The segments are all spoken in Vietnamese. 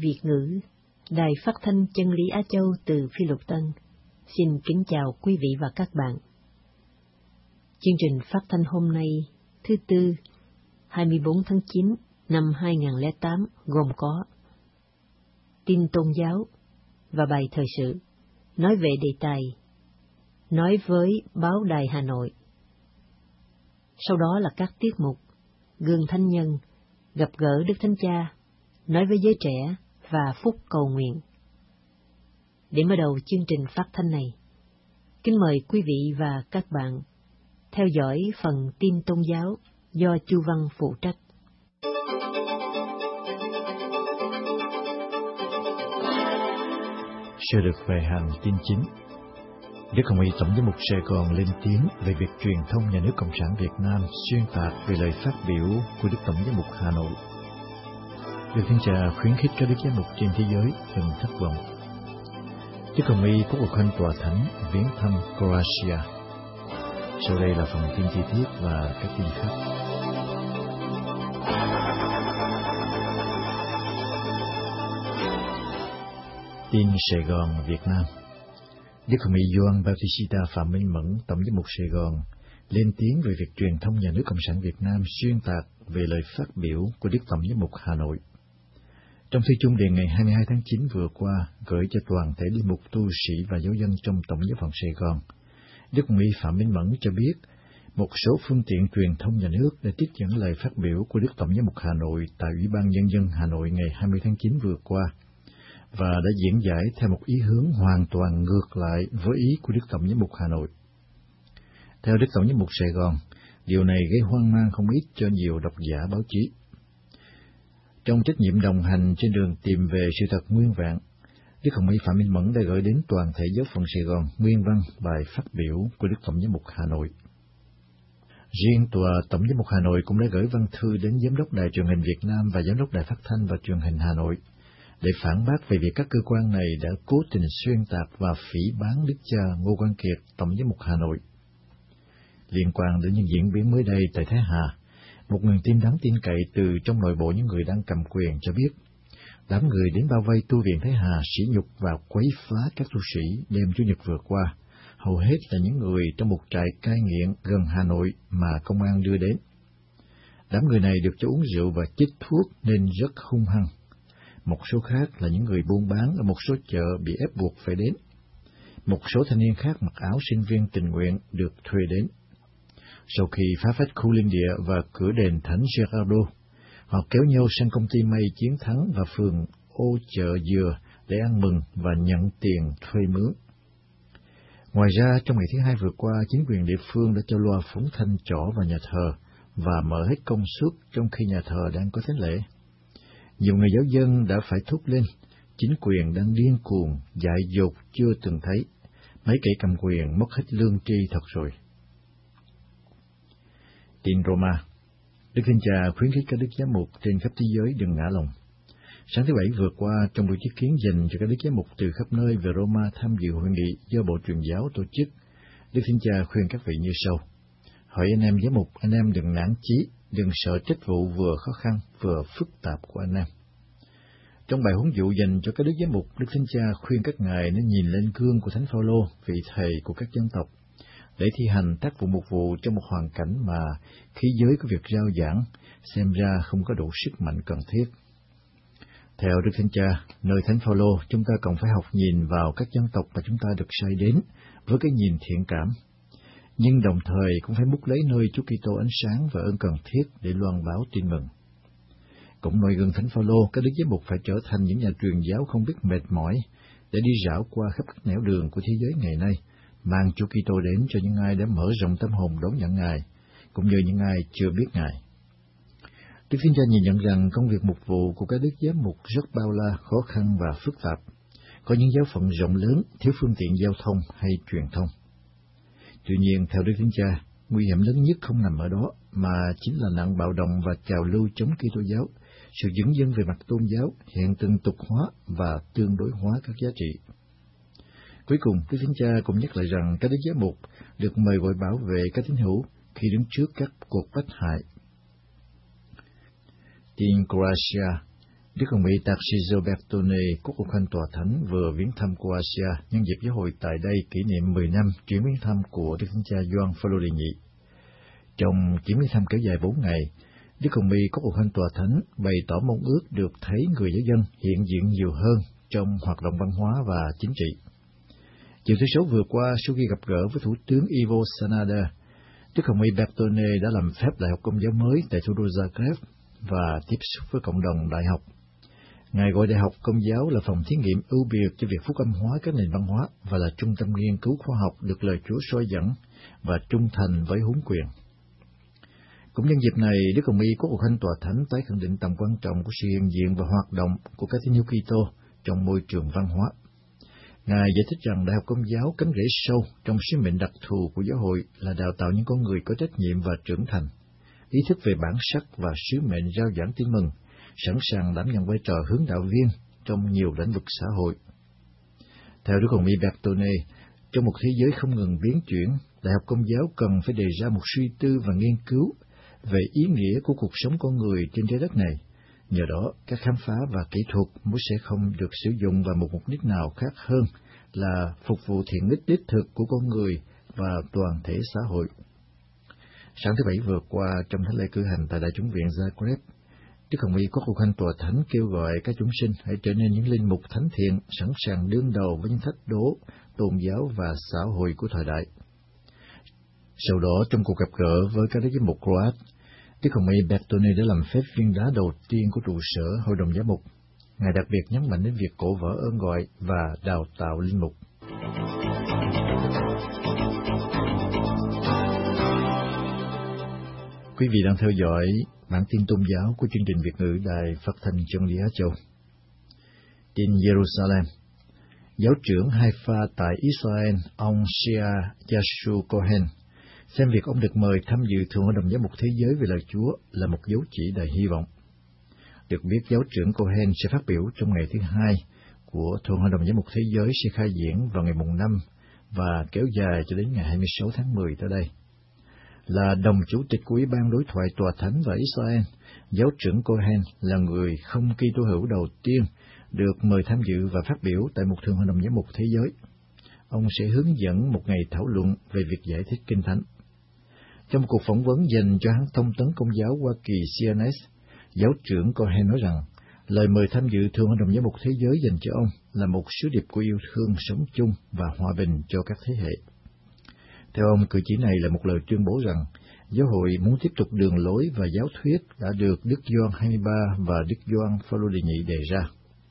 Việt ngữ, Đài Phát thanh Chân lý Á Châu từ Phi Luật Tân, xin kính chào quý vị và các bạn. Chương trình phát thanh hôm nay, thứ Tư, 24 tháng 9 năm 2008 gồm có tin tôn giáo và bài thời sự, nói về đề tài, nói với báo Đài Hà Nội. Sau đó là các tiết mục, gương thánh nhân, gặp gỡ Đức Thánh Cha, nói với giới trẻ và phút cầu nguyện. Để mở đầu chương trình phát thanh này, kính mời quý vị và các bạn theo dõi phần tin tôn giáo do Chu Văn phụ trách. Sẽ được về hàng tin chính. Đức Hồng Y Tổng giám mục Sài Gòn lên tiếng về việc truyền thông nhà nước Cộng sản Việt Nam xuyên tạc về lời phát biểu của Đức Tổng giám mục Hà Nội. Đức Thánh Cha khuyến khích các đức giám mục trên thế giới đừng thất vọng. Đức Hồng Y có cuộc hành tòa thánh viếng thăm Croatia. Sau đây là phần tin chi tiết và các tin khác. Tin Sài Gòn, Việt Nam. Đức Hồng Y Gioan Bautista Phạm Minh Mẫn, Tổng giám mục Sài Gòn, lên tiếng về việc truyền thông nhà nước Cộng sản Việt Nam xuyên tạc về lời phát biểu của Đức Tổng giám mục Hà Nội. Trong thư chung điện ngày 22 tháng 9 vừa qua, gửi cho toàn thể linh mục, tu sĩ và giáo dân trong Tổng giáo phận Sài Gòn, Đức Hồng Y Phạm Minh Mẫn cho biết một số phương tiện truyền thông nhà nước đã trích dẫn lời phát biểu của Đức Tổng giám mục Hà Nội tại Ủy ban Nhân dân Hà Nội ngày 20 tháng 9 vừa qua, và đã diễn giải theo một ý hướng hoàn toàn ngược lại với ý của Đức Tổng giám mục Hà Nội. Theo Đức Tổng giám mục Sài Gòn, điều này gây hoang mang không ít cho nhiều độc giả báo chí. Trong trách nhiệm đồng hành trên đường tìm về sự thật nguyên vẹn, Đức Hồng Y Phạm Minh Mẫn đã gửi đến toàn thể giáo phận Sài Gòn nguyên văn bài phát biểu của Đức Tổng giám mục Hà Nội. Riêng tòa Tổng giám mục Hà Nội cũng đã gửi văn thư đến Giám đốc Đài Truyền hình Việt Nam và Giám đốc Đài Phát thanh và Truyền hình Hà Nội để phản bác về việc các cơ quan này đã cố tình xuyên tạc và phỉ báng Đức cha Ngô Quang Kiệt, Tổng giám mục Hà Nội. Liên quan đến những diễn biến mới đây tại Thái Hà, một nguồn tin đáng tin cậy từ trong nội bộ những người đang cầm quyền cho biết, đám người đến bao vây tu viện Thái Hà sỉ nhục và quấy phá các tu sĩ đêm Chủ nhật vừa qua, hầu hết là những người trong một trại cai nghiện gần Hà Nội mà công an đưa đến. Đám người này được cho uống rượu và chích thuốc nên rất hung hăng. Một số khác là những người buôn bán ở một số chợ bị ép buộc phải đến. Một số thanh niên khác mặc áo sinh viên tình nguyện được thuê đến. Sau khi phá phách khu linh địa và cửa đền Thánh Gerardo, họ kéo nhau sang công ty may Chiến Thắng và phường Ô Chợ Dừa để ăn mừng và nhận tiền thuê mướn. Ngoài ra, trong ngày thứ Hai vừa qua, chính quyền địa phương đã cho loa phóng thanh trỏ vào nhà thờ và mở hết công suất trong khi nhà thờ đang có thánh lễ. Nhiều người giáo dân đã phải thốt lên, chính quyền đang điên cuồng, dại dột chưa từng thấy. Mấy kẻ cầm quyền mất hết lương tri thật rồi. Tin Roma. Đức Thánh Cha khuyến khích các đức giám mục trên khắp thế giới đừng ngã lòng. Sáng thứ Bảy vừa qua, trong buổi tiếp kiến dành cho các đức giám mục từ khắp nơi về Roma tham dự hội nghị do Bộ Truyền giáo tổ chức, Đức Thánh Cha khuyên các vị như sau: hỏi anh em giám mục, anh em đừng nản chí, đừng sợ trách vụ vừa khó khăn vừa phức tạp của anh em. Trong bài huấn dụ dành cho các đức giám mục, Đức Thánh Cha khuyên các ngài nên nhìn lên gương của Thánh Phaolô, vị thầy của các dân tộc, để thi hành tác vụ mục vụ trong một hoàn cảnh mà khí giới của việc rao giảng xem ra không có đủ sức mạnh cần thiết. Theo Đức Thánh Cha, nơi Thánh Phaolô, chúng ta cần phải học nhìn vào các dân tộc mà chúng ta được sai đến với cái nhìn thiện cảm, nhưng đồng thời cũng phải múc lấy nơi Chúa Kitô ánh sáng và ơn cần thiết để loan báo tin mừng. Cũng noi gương Thánh Phaolô, các đức giám mục phải trở thành những nhà truyền giáo không biết mệt mỏi để đi rảo qua khắp các nẻo đường của thế giới ngày nay, mang Chúa Kitô đến cho những ai đã mở rộng tâm hồn đón nhận Ngài, cũng như những ai chưa biết Ngài. Đức Thánh Cha nhìn nhận rằng công việc mục vụ của các đức giám mục rất bao la, khó khăn và phức tạp. Có những giáo phận rộng lớn, thiếu phương tiện giao thông hay truyền thông. Tuy nhiên, theo Đức Thánh Cha, nguy hiểm lớn nhất không nằm ở đó, mà chính là nạn bạo động và trào lưu chống Kitô giáo, sự dửng dưng về mặt tôn giáo, hiện tượng tục hóa và tương đối hóa các giá trị. Cuối cùng, Đức Thánh Cha cũng nhắc lại rằng các đức giám mục được mời gọi bảo vệ các tín hữu khi đứng trước các cuộc bách hại. Tin Croatia. Đức Hồng Y Tarcisio Bertone, Quốc vụ Khanh Tòa Thánh vừa viếng thăm Croatia nhân dịp giáo hội tại đây kỷ niệm 10 năm chuyến viếng thăm của Đức Thánh Cha Gioan Phaolô đệ nhị. Trong chuyến viếng thăm kéo dài 4 ngày, Đức Hồng Y Quốc vụ Khanh Tòa Thánh bày tỏ mong ước được thấy người giáo dân hiện diện nhiều hơn trong hoạt động văn hóa và chính trị. Chiều thứ Sáu vừa qua, sau khi gặp gỡ với Thủ tướng Ivo Sanader, Đức Hồng Y Bertone đã làm phép Đại học Công giáo mới tại thủ đô Zagreb và tiếp xúc với cộng đồng đại học. Ngài gọi Đại học Công giáo là phòng thí nghiệm ưu biệt cho việc phúc âm hóa các nền văn hóa và là trung tâm nghiên cứu khoa học được lời Chúa soi dẫn và trung thành với huấn quyền. Cũng nhân dịp này, Đức Hồng Y Quốc vụ Khanh Tòa Thánh tái khẳng định tầm quan trọng của sự hiện diện và hoạt động của các tín hữu Kitô trong môi trường văn hóa. Ngài giải thích rằng Đại học Công giáo cắm rễ sâu trong sứ mệnh đặc thù của giáo hội là đào tạo những con người có trách nhiệm và trưởng thành, ý thức về bản sắc và sứ mệnh rao giảng tin mừng, sẵn sàng đảm nhận vai trò hướng đạo viên trong nhiều lĩnh vực xã hội. Theo Đức Hồng Y Bertone, trong một thế giới không ngừng biến chuyển, Đại học Công giáo cần phải đề ra một suy tư và nghiên cứu về ý nghĩa của cuộc sống con người trên trái đất này. Nhờ đó, các khám phá và kỹ thuật mới sẽ không được sử dụng vào một mục đích nào khác hơn là phục vụ thiện ích đích thực của con người và toàn thể xã hội. Sáng thứ Bảy vừa qua, trong thánh lễ cử hành tại Đại chủng viện Zagreb, Đức Hồng Y Quốc vụ Khanh Tòa Thánh kêu gọi các chúng sinh hãy trở nên những linh mục thánh thiện, sẵn sàng đương đầu với những thách đố tôn giáo và xã hội của thời đại. Sau đó, trong cuộc gặp gỡ với các đức giám mục Croat, Đức Hồng Y Bertone đã làm phép viên đá đầu tiên của trụ sở Hội đồng Giám mục. Ngài đặc biệt nhấn mạnh đến việc cổ võ ơn gọi và đào tạo linh mục. Quý vị đang theo dõi bản tin tôn giáo của chương trình Việt ngữ Đài Phát thanh Chân lý Á Châu. Tin Jerusalem, giáo trưởng Haifa tại Israel, ông Shia Yashu Cohen, xem việc ông được mời tham dự Thượng Hội đồng Giám mục Thế giới về lời Chúa là một dấu chỉ đầy hy vọng. Được biết, giáo trưởng Cohen sẽ phát biểu trong ngày thứ hai của Thượng Hội đồng Giám mục Thế giới sẽ khai diễn vào ngày mùng 5 và kéo dài cho đến ngày 26 tháng 10 tới đây. Là đồng chủ tịch của Ủy ban đối thoại Tòa Thánh và Israel, giáo trưởng Cohen là người không Kitô hữu đầu tiên được mời tham dự và phát biểu tại một Thượng Hội đồng Giám mục Thế giới. Ông sẽ hướng dẫn một ngày thảo luận về việc giải thích Kinh Thánh. Trong một cuộc phỏng vấn dành cho hãng thông tấn Công giáo Hoa Kỳ CNS, giáo trưởng Cohen nói rằng lời mời tham dự Thượng Hội đồng Giám mục Thế giới dành cho ông là một sứ điệp của yêu thương sống chung và hòa bình cho các thế hệ. Theo ông, cử chỉ này là một lời tuyên bố rằng giáo hội muốn tiếp tục đường lối và giáo thuyết đã được Đức Gioan 23 và Đức Gioan Phaolô đệ nhị đề ra.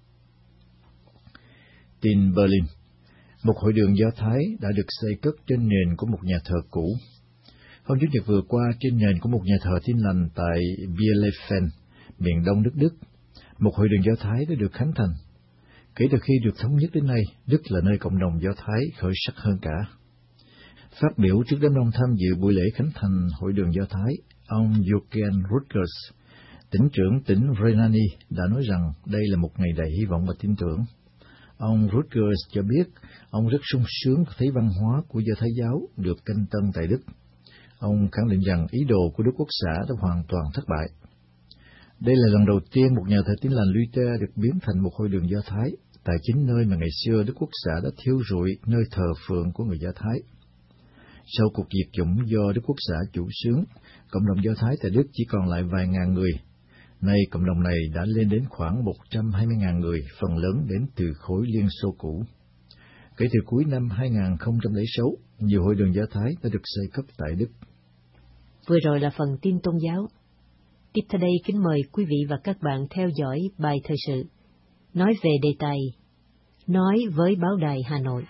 Tin Berlin, một hội đường Do Thái đã được xây cất trên nền của một nhà thờ cũ. Hôm Chủ nhật vừa qua, trên nền của một nhà thờ Tin lành tại Bielefeld, miền đông nước Đức, một hội đường Do Thái đã được khánh thành. Kể từ khi được thống nhất đến nay, Đức là nơi cộng đồng Do Thái khởi sắc hơn cả. Phát biểu trước đám đông tham dự buổi lễ khánh thành hội đường Do Thái, ông Jürgen Rutgers, tỉnh trưởng tỉnh Rhenani, đã nói rằng đây là một ngày đầy hy vọng và tin tưởng. Ông Rutgers cho biết ông rất sung sướng thấy văn hóa của Do Thái giáo được canh tân tại Đức. Ông khẳng định rằng ý đồ của Đức Quốc xã đã hoàn toàn thất bại. Đây là lần đầu tiên một nhà thờ Tin lành Luther được biến thành một hội đường Do Thái, tại chính nơi mà ngày xưa Đức Quốc xã đã thiêu rụi nơi thờ phượng của người Do Thái. Sau cuộc diệt chủng do Đức Quốc xã chủ xướng, cộng đồng Do Thái tại Đức chỉ còn lại vài ngàn người. Nay cộng đồng này đã lên đến khoảng 120.000 người, phần lớn đến từ khối Liên Xô cũ. Kể từ cuối năm 2006, nhiều hội đường Do Thái đã được xây cất tại Đức. Vừa rồi là phần tin tôn giáo. Tiếp theo đây kính mời quý vị và các bạn theo dõi bài thời sự, nói về đề tài Nói với Báo đài Hà Nội.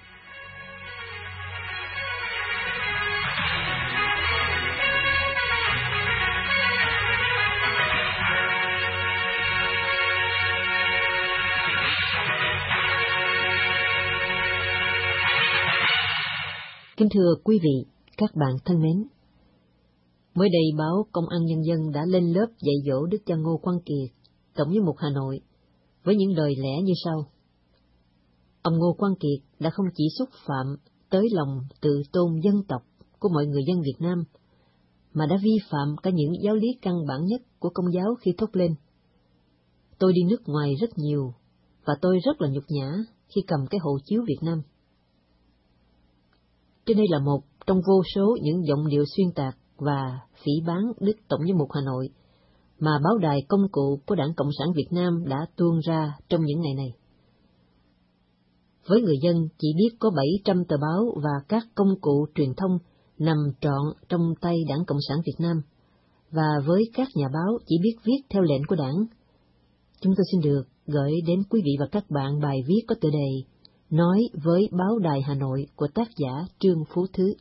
Kính thưa quý vị, các bạn thân mến, mới đây báo Công an Nhân dân đã lên lớp dạy dỗ Đức cha Ngô Quang Kiệt, Tổng giám mục Hà Nội, với những lời lẽ như sau. Ông Ngô Quang Kiệt đã không chỉ xúc phạm tới lòng tự tôn dân tộc của mọi người dân Việt Nam, mà đã vi phạm cả những giáo lý căn bản nhất của Công giáo khi thốt lên: tôi đi nước ngoài rất nhiều, và tôi rất là nhục nhã khi cầm cái hộ chiếu Việt Nam. Trên đây là một trong vô số những giọng điệu xuyên tạc và phỉ báng Đức Tổng giám mục Hà Nội mà báo đài công cụ của Đảng Cộng sản Việt Nam đã tuôn ra trong những ngày này. Với người dân chỉ biết có 700 tờ báo và các công cụ truyền thông nằm trọn trong tay Đảng Cộng sản Việt Nam, và với các nhà báo chỉ biết viết theo lệnh của Đảng, chúng tôi xin được gửi đến quý vị và các bạn bài viết có tựa đề Nói với báo đài Hà Nội của tác giả Trương Phú Thứ.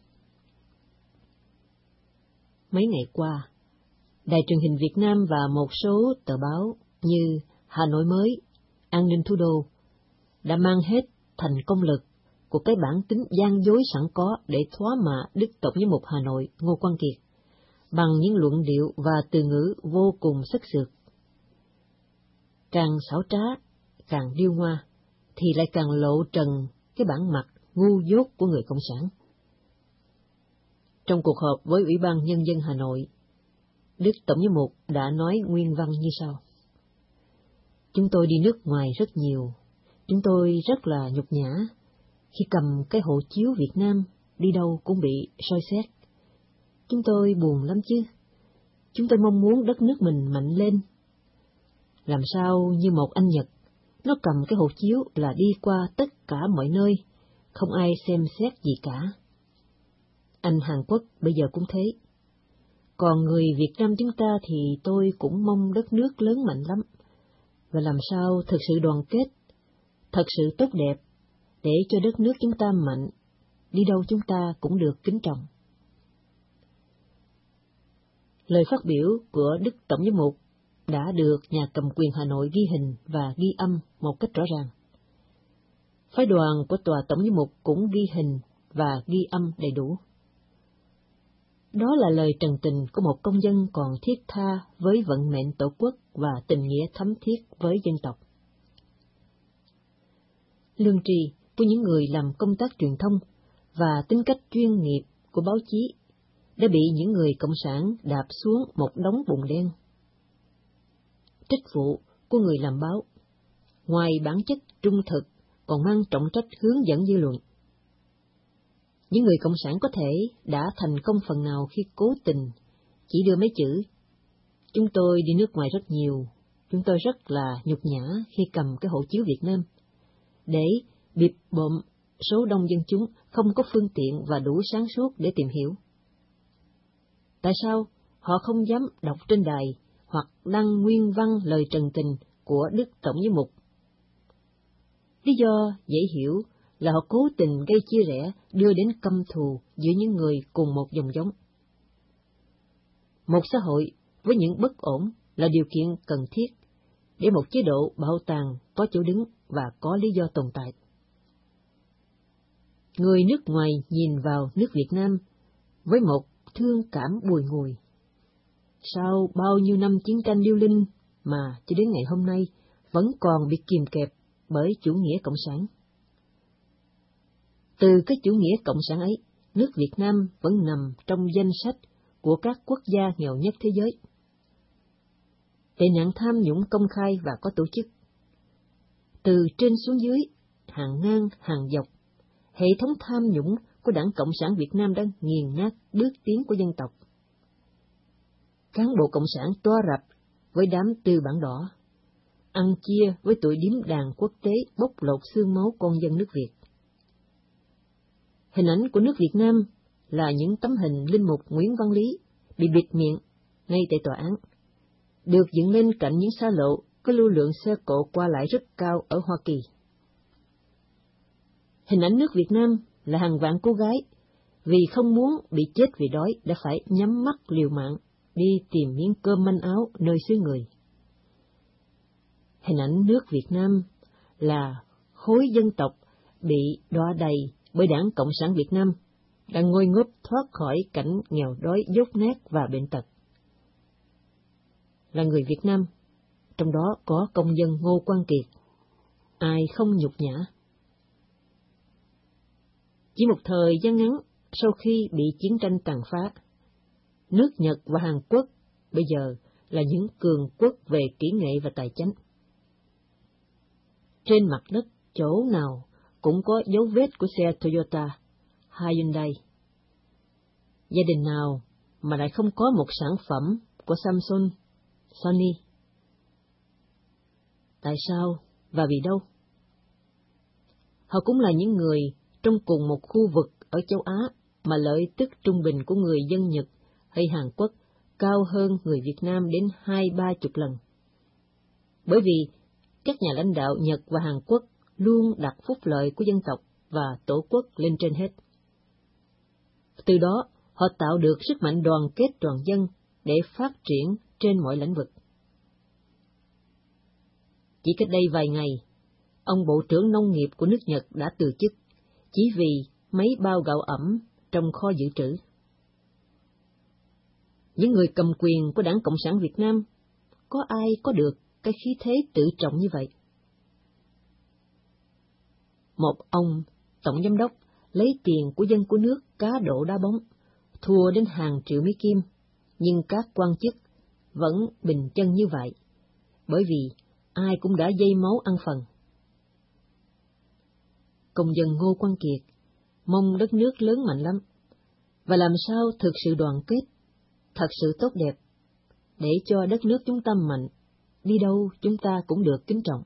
Mấy ngày qua, Đài truyền hình Việt Nam và một số tờ báo như Hà Nội Mới, An ninh Thủ đô đã mang hết thành công lực của cái bản tính gian dối sẵn có để thóa mạ Đức Tổng giám mục Hà Nội Ngô Quang Kiệt bằng những luận điệu và từ ngữ vô cùng sức sượt. Càng xảo trá, càng điêu ngoa, thì lại càng lộ trần cái bản mặt ngu dốt của người Cộng sản. Trong cuộc họp với Ủy ban Nhân dân Hà Nội, Đức Tổng giám mục đã nói nguyên văn như sau: Chúng tôi đi nước ngoài rất nhiều, chúng tôi rất là nhục nhã khi cầm cái hộ chiếu Việt Nam, đi đâu cũng bị soi xét. Chúng tôi buồn lắm chứ, chúng tôi mong muốn đất nước mình mạnh lên. Làm sao như một anh Nhật, nó cầm cái hộ chiếu là đi qua tất cả mọi nơi, không ai xem xét gì cả. Anh Hàn Quốc bây giờ cũng thế. Còn người Việt Nam chúng ta thì tôi cũng mong đất nước lớn mạnh lắm, và làm sao thực sự đoàn kết, thật sự tốt đẹp, để cho đất nước chúng ta mạnh, đi đâu chúng ta cũng được kính trọng. Lời phát biểu của Đức Tổng giám mục đã được nhà cầm quyền Hà Nội ghi hình và ghi âm một cách rõ ràng. Phái đoàn của Tòa Tổng giám mục cũng ghi hình và ghi âm đầy đủ. Đó là lời trần tình của một công dân còn thiết tha với vận mệnh tổ quốc và tình nghĩa thấm thiết với dân tộc. Lương tri của những người làm công tác truyền thông và tính cách chuyên nghiệp của báo chí đã bị những người cộng sản đạp xuống một đống bùn đen. Trách vụ của người làm báo, ngoài bản chất trung thực, còn mang trọng trách hướng dẫn dư luận. Những người cộng sản có thể đã thành công phần nào khi cố tình chỉ đưa mấy chữ "Chúng tôi đi nước ngoài rất nhiều, chúng tôi rất là nhục nhã khi cầm cái hộ chiếu Việt Nam", để bịp bợm số đông dân chúng không có phương tiện và đủ sáng suốt để tìm hiểu. Tại sao họ không dám đọc trên đài hoặc đăng nguyên văn lời trần tình của Đức Tổng giám mục? Lý do dễ hiểu là họ cố tình gây chia rẽ, đưa đến căm thù giữa những người cùng một dòng giống. Một xã hội với những bất ổn là điều kiện cần thiết để một chế độ bảo tàng có chỗ đứng và có lý do tồn tại. Người nước ngoài nhìn vào nước Việt Nam với một thương cảm bùi ngùi. Sau bao nhiêu năm chiến tranh điêu linh mà cho đến ngày hôm nay vẫn còn bị kìm kẹp bởi chủ nghĩa cộng sản. Từ cái chủ nghĩa cộng sản ấy, nước Việt Nam vẫn nằm trong danh sách của các quốc gia nghèo nhất thế giới. Tệ nạn tham nhũng công khai và có tổ chức. Từ trên xuống dưới, hàng ngang, hàng dọc, hệ thống tham nhũng của Đảng Cộng sản Việt Nam đã nghiền nát bước tiến của dân tộc. Cán bộ cộng sản toa rập với đám tư bản đỏ, ăn chia với tụi điếm đàn quốc tế bóc lột xương máu con dân nước Việt. Hình ảnh của nước Việt Nam là những tấm hình linh mục Nguyễn Văn Lý bị bịt miệng ngay tại tòa án, được dựng lên cạnh những xa lộ có lưu lượng xe cộ qua lại rất cao ở Hoa Kỳ. Hình ảnh nước Việt Nam là hàng vạn cô gái vì không muốn bị chết vì đói đã phải nhắm mắt liều mạng đi tìm miếng cơm manh áo nơi xứ người. Hình ảnh nước Việt Nam là khối dân tộc bị đọa đầy bởi Đảng Cộng sản Việt Nam đang ngôi ngốp thoát khỏi cảnh nghèo đói dốt nát và bệnh tật. Là người Việt Nam, trong đó có công dân Ngô Quang Kiệt, ai không nhục nhã. Chỉ một thời gian ngắn sau khi bị chiến tranh tàn phá, nước Nhật và Hàn Quốc bây giờ là những cường quốc về kỹ nghệ và tài chánh. trên mặt đất chỗ nào cũng có dấu vết của xe Toyota, Hyundai. Gia đình nào mà lại không có một sản phẩm của Samsung, Sony? Tại sao và vì đâu? Họ cũng là những người trong cùng một khu vực ở châu Á mà lợi tức trung bình của người dân Nhật hay Hàn Quốc cao hơn người Việt Nam đến 20-30 lần. Bởi vì các nhà lãnh đạo Nhật và Hàn Quốc luôn đặt phúc lợi của dân tộc và tổ quốc lên trên hết. Từ đó, họ tạo được sức mạnh đoàn kết toàn dân để phát triển trên mọi lĩnh vực. Chỉ cách đây vài ngày, ông Bộ trưởng Nông nghiệp của nước Nhật đã từ chức chỉ vì mấy bao gạo ẩm trong kho dự trữ. Những người cầm quyền của Đảng Cộng sản Việt Nam, có ai có được cái khí thế tự trọng như vậy? Một ông tổng giám đốc lấy tiền của dân của nước cá độ đá bóng, thua đến hàng triệu Mỹ Kim, nhưng các quan chức vẫn bình chân như vậy, bởi vì ai cũng đã dây máu ăn phần. Công dân Ngô Quang Kiệt mong đất nước lớn mạnh lắm, và làm sao thực sự đoàn kết, thật sự tốt đẹp, để cho đất nước chúng ta mạnh, đi đâu chúng ta cũng được kính trọng.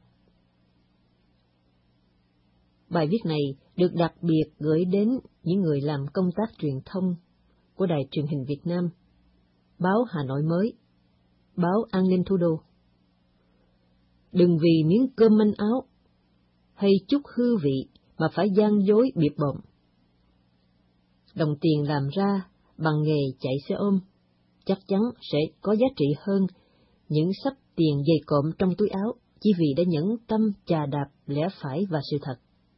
Bài viết này được đặc biệt gửi đến những người làm công tác truyền thông của Đài Truyền hình Việt Nam, báo Hà Nội Mới, báo An ninh Thủ đô. Đừng vì miếng cơm manh áo hay chút hư vị mà phải gian dối bịp bợm. Đồng tiền làm ra bằng nghề chạy xe ôm chắc chắn sẽ có giá trị hơn những xấp tiền dày cộm trong túi áo chỉ vì đã nhẫn tâm chà đạp lẽ phải và sự thật.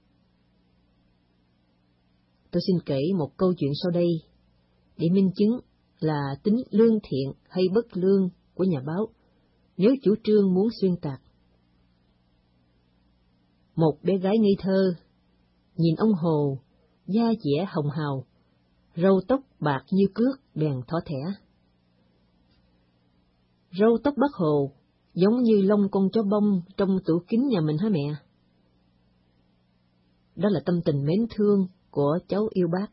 Tôi xin kể một câu chuyện sau đây để minh chứng là tính lương thiện hay bất lương của nhà báo nếu chủ trương muốn xuyên tạc. Một bé gái ngây thơ nhìn ông Hồ, da dẻ hồng hào, râu tóc bạc như cước bèn thỏ thẻ. Râu tóc bác Hồ giống như lông con chó bông trong tủ kính nhà mình hả mẹ? Đó là tâm tình mến thương của cháu yêu bác.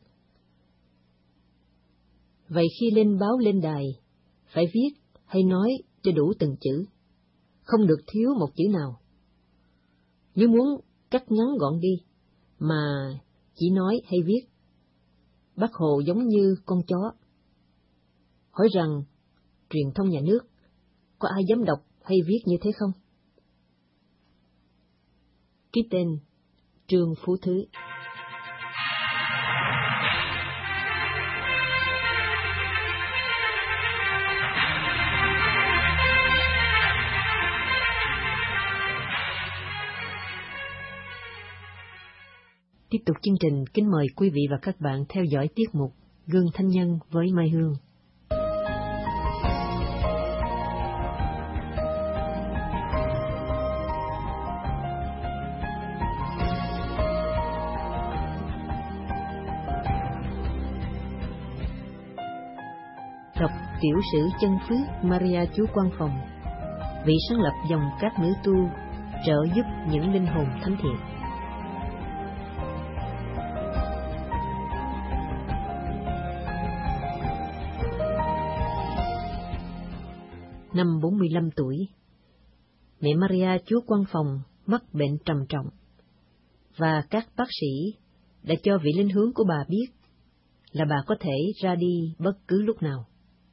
Vậy khi lên báo lên đài, phải viết hay nói cho đủ từng chữ, không được thiếu một chữ nào. Nếu muốn cắt ngắn gọn đi, mà chỉ nói hay viết, bác Hồ giống như con chó. Hỏi rằng, truyền thông nhà nước, có ai dám đọc hay viết như thế không? Ký tên Trương Phú Thứ. Tiếp tục chương trình, kính mời quý vị và các bạn theo dõi tiết mục Gương Thanh Nhân với Mai Hương. Đọc tiểu sử chân phước Maria Chúa Quang Phòng, vị sáng lập dòng các nữ tu trợ giúp những linh hồn thánh thiện. Năm 45 tuổi, mẹ Maria Chúa Quang Phòng mắc bệnh trầm trọng, và các bác sĩ đã cho vị linh hướng của bà biết là bà có thể ra đi bất cứ lúc nào.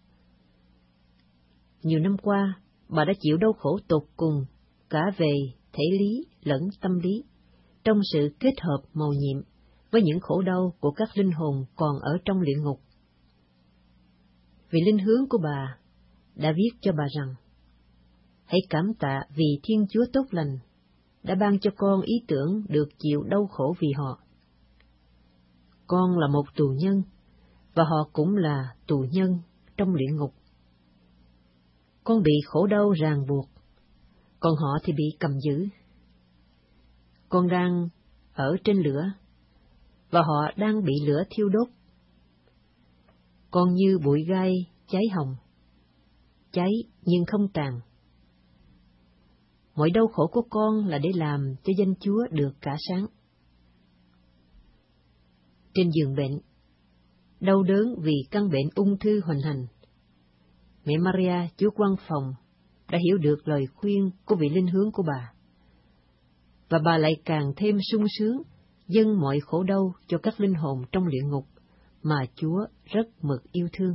Nhiều năm qua, bà đã chịu đau khổ tột cùng, cả về thể lý lẫn tâm lý, trong sự kết hợp mầu nhiệm với những khổ đau của các linh hồn còn ở trong luyện ngục. Vị linh hướng của bà đã viết cho bà rằng, hãy cảm tạ vì Thiên Chúa tốt lành đã ban cho con ý tưởng được chịu đau khổ vì họ. Con là một tù nhân, và họ cũng là tù nhân trong luyện ngục. Con bị khổ đau ràng buộc, còn họ thì bị cầm giữ. Con đang ở trên lửa, và họ đang bị lửa thiêu đốt. Con như bụi gai cháy hồng, cháy nhưng không tàn. mọi đau khổ của con là để làm cho danh Chúa được cả sáng. Trên giường bệnh, đau đớn vì căn bệnh ung thư hoành hành, mẹ Maria, Chúa Quan Phòng, đã hiểu được lời khuyên của vị linh hướng của bà, và bà lại càng thêm sung sướng dâng mọi khổ đau cho các linh hồn trong luyện ngục mà Chúa rất mực yêu thương.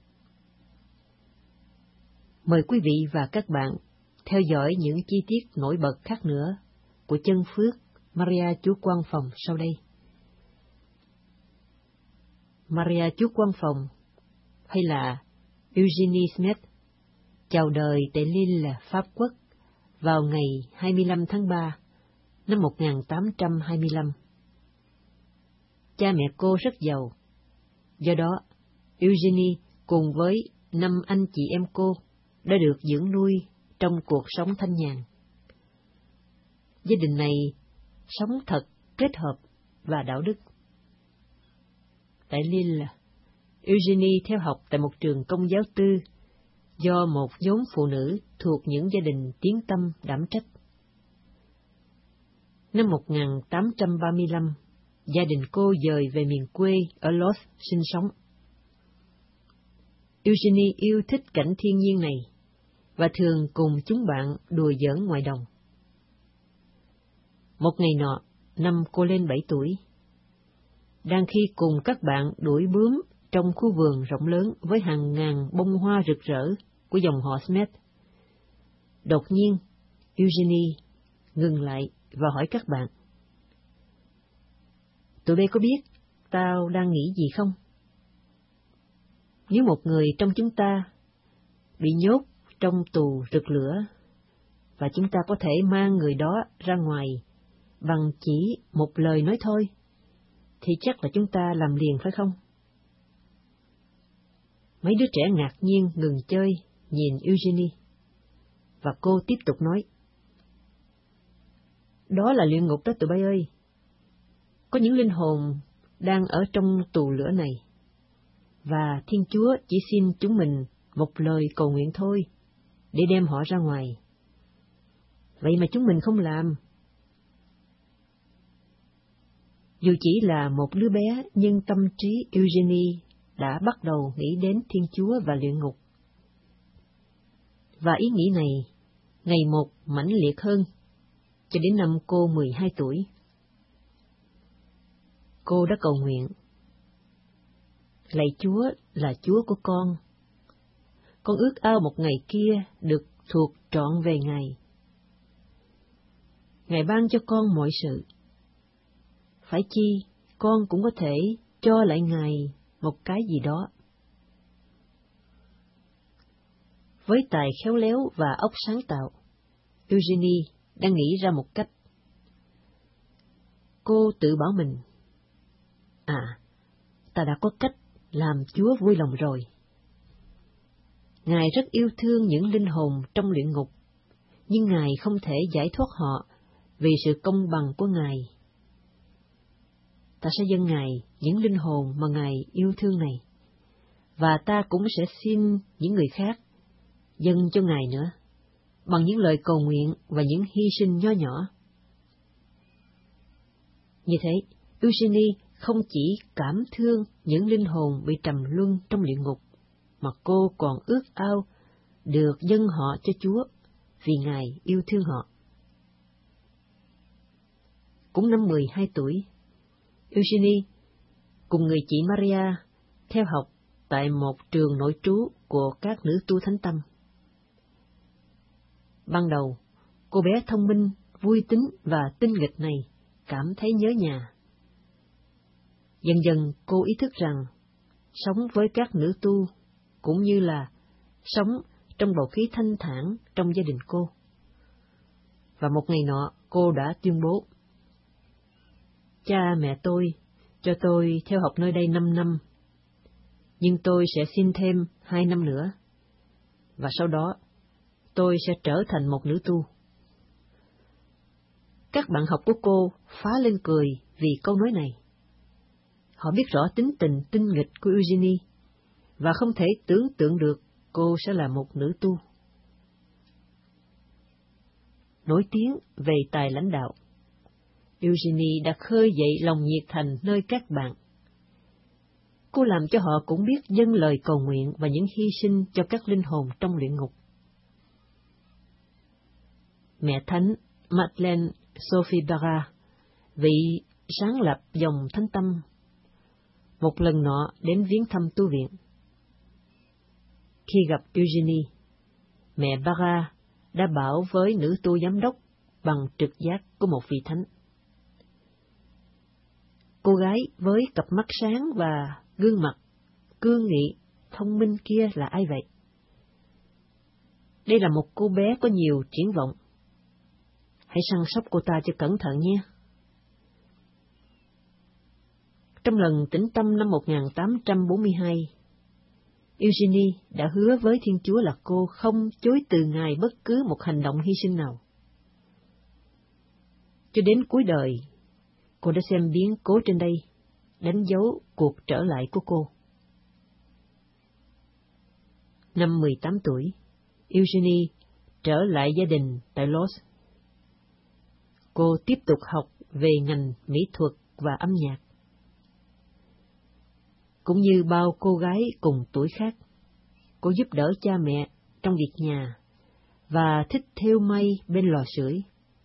Mời quý vị và các bạn theo dõi những chi tiết nổi bật khác nữa của chân phước Maria Chúa Quan Phòng sau đây. Maria Chúa Quan Phòng, hay là Eugenie Smith, chào đời tại Lille, Pháp Quốc vào ngày 25 tháng 3 năm 1825. Cha mẹ cô rất giàu, do đó Eugenie cùng với 5 anh chị em cô đã được dưỡng nuôi trong cuộc sống thanh nhàn. Gia đình này sống thật kết hợp và đạo đức. Tại Lille, Eugenie theo học tại một trường công giáo tư do một nhóm phụ nữ thuộc những gia đình tiếng tăm đảm trách. Năm 1835, gia đình cô dời về miền quê ở Los sinh sống. Eugenie yêu thích cảnh thiên nhiên này và thường cùng chúng bạn đùa giỡn ngoài đồng. Một ngày nọ, năm cô lên 7 tuổi, đang khi cùng các bạn đuổi bướm trong khu vườn rộng lớn với hàng ngàn bông hoa rực rỡ của dòng họ Smith, đột nhiên Eugenie ngừng lại và hỏi các bạn: "Tụi bay có biết tao đang nghĩ gì không? Nếu một người trong chúng ta bị nhốt trong tù rực lửa, và chúng ta có thể mang người đó ra ngoài bằng chỉ một lời nói thôi, thì chắc là chúng ta làm liền phải không?" Mấy đứa trẻ ngạc nhiên ngừng chơi, nhìn Eugenie, và cô tiếp tục nói: "Đó là luyện ngục đó tụi bay ơi. Có những linh hồn đang ở trong tù lửa này, và Thiên Chúa chỉ xin chúng mình một lời cầu nguyện thôi để đem họ ra ngoài. Vậy mà chúng mình không làm." Dù chỉ là một đứa bé, nhưng tâm trí Eugenie đã bắt đầu nghĩ đến Thiên Chúa và luyện ngục. Và ý nghĩ này ngày một mãnh liệt hơn, cho đến năm cô 12 tuổi. Cô đã cầu nguyện: "Lạy Chúa là Chúa của con ước ao một ngày kia được thuộc trọn về Ngài. Ngài ban cho con mọi sự. Phải chi con cũng có thể cho lại Ngài một cái gì đó." Với tài khéo léo và óc sáng tạo, Eugenie đang nghĩ ra một cách. Cô tự bảo mình: "Ta đã có cách làm Chúa vui lòng rồi. Ngài rất yêu thương những linh hồn trong luyện ngục, nhưng Ngài không thể giải thoát họ vì sự công bằng của Ngài. Ta sẽ dâng Ngài những linh hồn mà Ngài yêu thương này, và ta cũng sẽ xin những người khác dâng cho Ngài nữa, bằng những lời cầu nguyện và những hy sinh nho nhỏ." Như thế, Eugenie không chỉ cảm thương những linh hồn bị trầm luân trong luyện ngục, mà cô còn ước ao được dâng họ cho Chúa vì Ngài yêu thương họ. Cũng năm 12 tuổi, Eugenie cùng người chị Maria theo học tại một trường nội trú của các nữ tu thánh tâm. Ban đầu, cô bé thông minh, vui tính và tinh nghịch này cảm thấy nhớ nhà. Dần dần cô ý thức rằng sống với các nữ tu cũng như là sống trong bầu khí thanh thản trong gia đình cô. Và một ngày nọ, cô đã tuyên bố: "Cha mẹ tôi cho tôi theo học nơi đây 5 năm, nhưng tôi sẽ xin thêm 2 năm nữa, và sau đó tôi sẽ trở thành một nữ tu." Các bạn học của cô phá lên cười vì câu nói này. Họ biết rõ tính tình tinh nghịch của Eugenie, và không thể tưởng tượng được cô sẽ là một nữ tu. nổi tiếng về tài lãnh đạo. Eugenie đã khơi dậy lòng nhiệt thành nơi các bạn. Cô làm cho họ cũng biết dâng lời cầu nguyện và những hy sinh cho các linh hồn trong luyện ngục. Mẹ Thánh Madeleine Sophie Barra, vị sáng lập dòng Thánh Tâm, một lần nọ đến viếng thăm tu viện. Khi gặp Eugenie, mẹ Barra đã bảo với nữ tu giám đốc bằng trực giác của một vị thánh. Cô gái với cặp mắt sáng và gương mặt cương nghị, thông minh kia là ai vậy? Đây là một cô bé có nhiều triển vọng. Hãy săn sóc cô ta cho cẩn thận nhé. Trong lần tĩnh tâm năm 1842, Eugenie đã hứa với Thiên Chúa là cô không chối từ Ngài bất cứ một hành động hy sinh nào. Cho đến cuối đời, cô đã xem biến cố trên đây, đánh dấu cuộc trở lại của cô. Năm 18 tuổi, Eugenie trở lại gia đình tại Los. Cô tiếp tục học về ngành mỹ thuật và âm nhạc. Cũng như bao cô gái cùng tuổi khác, cô giúp đỡ cha mẹ trong việc nhà và thích thêu may bên lò sưởi.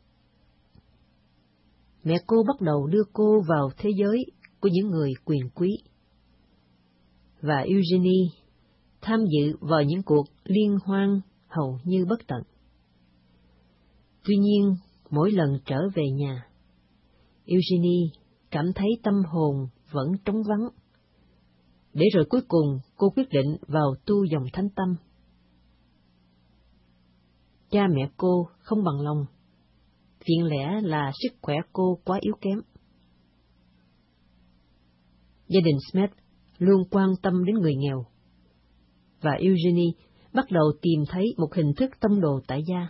Mẹ cô bắt đầu đưa cô vào thế giới của những người quyền quý. Và Eugenie tham dự vào những cuộc liên hoan hầu như bất tận. Tuy nhiên, mỗi lần trở về nhà, Eugenie cảm thấy tâm hồn vẫn trống vắng. Để rồi cuối cùng cô quyết định vào tu dòng Thánh Tâm. Cha mẹ cô không bằng lòng, viện lẽ là sức khỏe cô quá yếu kém. Gia đình Smith luôn quan tâm đến người nghèo, và Eugenie bắt đầu tìm thấy một hình thức tông đồ tại gia.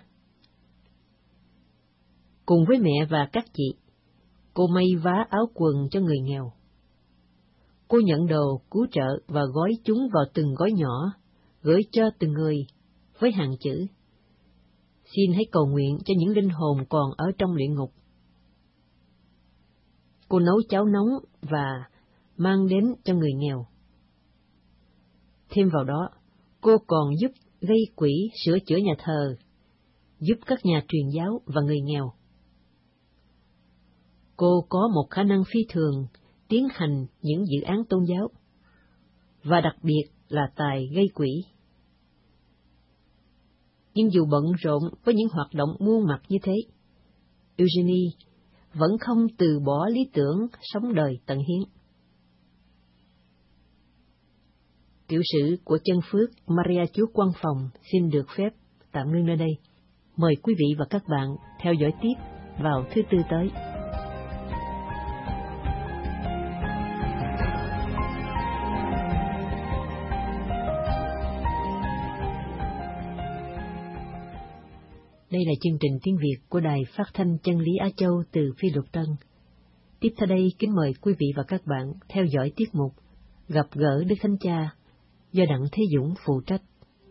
Cùng với mẹ và các chị, cô may vá áo quần cho người nghèo. Cô nhận đồ cứu trợ và gói chúng vào từng gói nhỏ, gửi cho từng người với hàng chữ: xin hãy cầu nguyện cho những linh hồn còn ở trong luyện ngục. Cô nấu cháo nóng và mang đến cho người nghèo. Thêm vào đó, cô còn giúp gây quỹ sửa chữa nhà thờ, giúp các nhà truyền giáo và người nghèo. Cô có một khả năng phi thường tiến hành những dự án tôn giáo, và đặc biệt là tài gây quỹ. Nhưng dù bận rộn với những hoạt động muôn mặt như thế, Eugenie vẫn không từ bỏ lý tưởng sống đời tận hiến. Tiểu sử của chân phước Maria Chúa Quan Phòng xin được phép tạm ngưng nơi đây. Mời quý vị và các bạn theo dõi tiếp vào thứ Tư tới. Đây là chương trình tiếng Việt của Đài Phát thanh Chân lý Á Châu từ Phi Luật Tân. Tiếp theo đây, kính mời quý vị và các bạn theo dõi tiết mục Gặp gỡ Đức Thánh Cha do Đặng Thế Dũng phụ trách.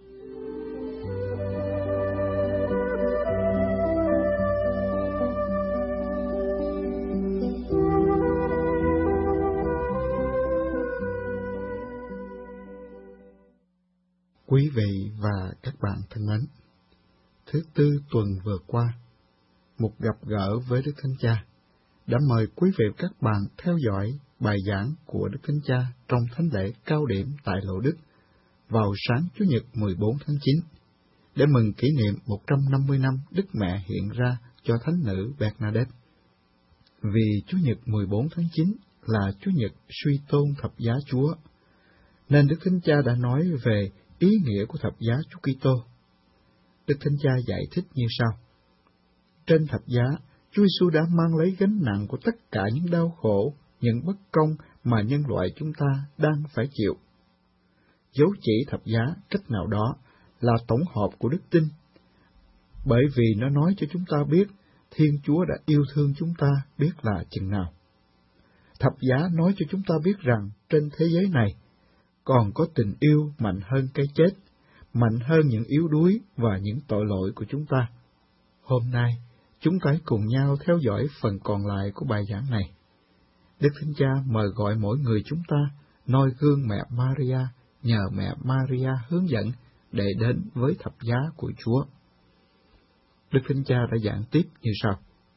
Quý vị và các bạn thân mến, thứ Tư tuần vừa qua, một gặp gỡ với Đức Thánh Cha đã mời quý vị và các bạn theo dõi bài giảng của Đức Thánh Cha trong thánh lễ cao điểm tại Lộ Đức vào sáng Chủ nhật 14 tháng 9, để mừng kỷ niệm 150 năm Đức Mẹ hiện ra cho Thánh nữ Bernadette. Vì Chủ nhật 14 tháng 9 là Chủ nhật suy tôn thập giá Chúa, nên Đức Thánh Cha đã nói về ý nghĩa của thập giá Chúa Kitô. Đức Thánh Cha giải thích như sau: trên thập giá, Chúa Giêsu đã mang lấy gánh nặng của tất cả những đau khổ, những bất công mà nhân loại chúng ta đang phải chịu. Dấu chỉ thập giá cách nào đó là tổng hợp của đức tin, bởi vì nó nói cho chúng ta biết Thiên Chúa đã yêu thương chúng ta biết là chừng nào. Thập giá nói cho chúng ta biết rằng trên thế giới này còn có tình yêu mạnh hơn cái chết, mạnh hơn những yếu đuối và những tội lỗi của chúng ta. Hôm nay, Chúng ta cùng nhau theo dõi phần còn lại của bài giảng này. Đức Thánh Cha mời gọi mỗi người chúng ta noi gương mẹ Maria, nhờ mẹ Maria hướng dẫn để đến với thập giá của Chúa. Đức Thánh Cha đã giảng tiếp như sau.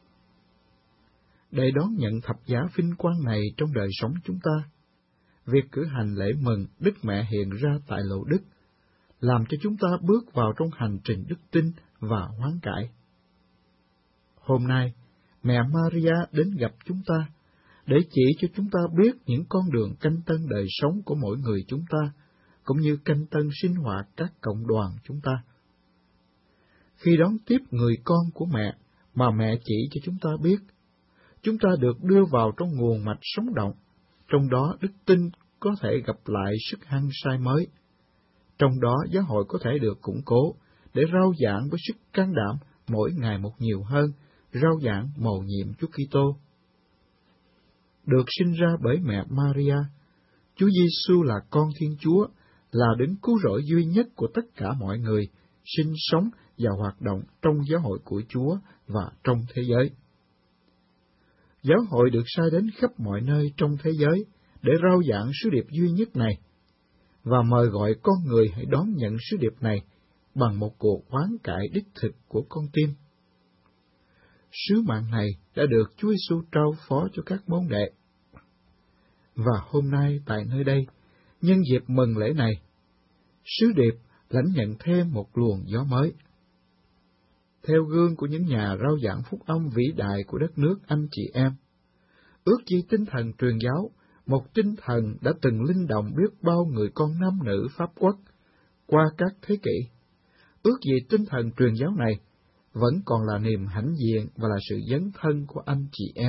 Để đón nhận thập giá vinh quang này trong đời sống chúng ta, việc cử hành lễ mừng Đức Mẹ hiện ra tại lộ Đức, làm cho chúng ta bước vào trong hành trình đức tin và hoán cải. Hôm nay, mẹ Maria đến gặp chúng ta, để chỉ cho chúng ta biết những con đường canh tân đời sống của mỗi người chúng ta, cũng như canh tân sinh hoạt các cộng đoàn chúng ta. Khi đón tiếp người con của mẹ mà mẹ chỉ cho chúng ta biết, chúng ta được đưa vào trong nguồn mạch sống động, trong đó đức tin có thể gặp lại sức hăng say mới. Trong đó giáo hội có thể được củng cố để rao giảng với sức can đảm mỗi ngày một nhiều hơn, rao giảng mầu nhiệm Chúa Kitô. Được sinh ra bởi mẹ Maria, Chúa Giêsu là con Thiên Chúa, là đấng cứu rỗi duy nhất của tất cả mọi người, sinh sống và hoạt động trong giáo hội của Chúa và trong thế giới. Giáo hội được sai đến khắp mọi nơi trong thế giới để rao giảng sứ điệp duy nhất này, và mời gọi con người hãy đón nhận sứ điệp này bằng một cuộc hoán cải đích thực của con tim. Sứ mạng này đã được Chúa Giêsu trao phó cho các môn đệ. Và hôm nay tại nơi đây, nhân dịp mừng lễ này, sứ điệp lãnh nhận thêm một luồng gió mới. Theo gương của những nhà rao giảng phúc âm vĩ đại của đất nước anh chị em, ước chi tinh thần truyền giáo, một tinh thần đã từng linh động biết bao người con nam nữ Pháp Quốc qua các thế kỷ. Ước gì tinh thần truyền giáo này vẫn còn là niềm hãnh diện và là sự dấn thân của anh chị em.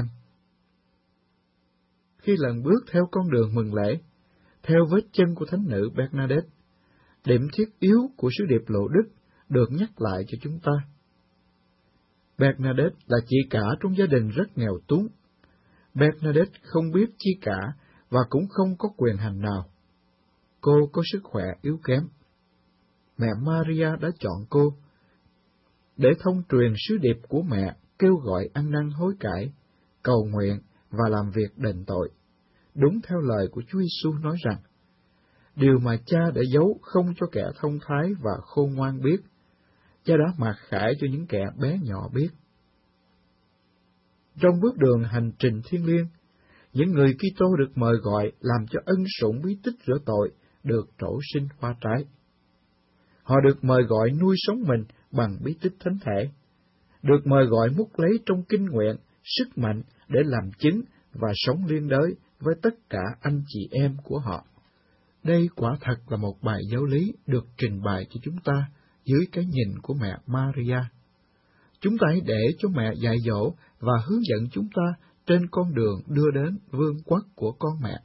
Khi lần bước theo con đường mừng lễ, theo vết chân của thánh nữ Bernadette, điểm thiết yếu của sứ điệp lộ Đức được nhắc lại cho chúng ta. Bernadette là chị cả trong gia đình rất nghèo túng. Bernadette không biết chi cả và cũng không có quyền hành nào. Cô có sức khỏe yếu kém. Mẹ Maria đã chọn cô để thông truyền sứ điệp của mẹ, kêu gọi ăn năn hối cải, cầu nguyện và làm việc đền tội, đúng theo lời của Chúa Giêsu nói rằng: điều mà Cha đã giấu không cho kẻ thông thái và khôn ngoan biết, Cha đã mặc khải cho những kẻ bé nhỏ biết. Trong bước đường hành trình thiêng liêng, những người Kitô được mời gọi làm cho ân sủng bí tích rửa tội được trổ sinh hoa trái. Họ được mời gọi nuôi sống mình bằng bí tích thánh thể, được mời gọi múc lấy trong kinh nguyện sức mạnh để làm chứng và sống liên đới với tất cả anh chị em của họ. Đây quả thật là một bài giáo lý được trình bày cho chúng ta dưới cái nhìn của mẹ Maria. Chúng ta hãy để cho mẹ dạy dỗ và hướng dẫn chúng ta trên con đường đưa đến vương quốc của con mẹ.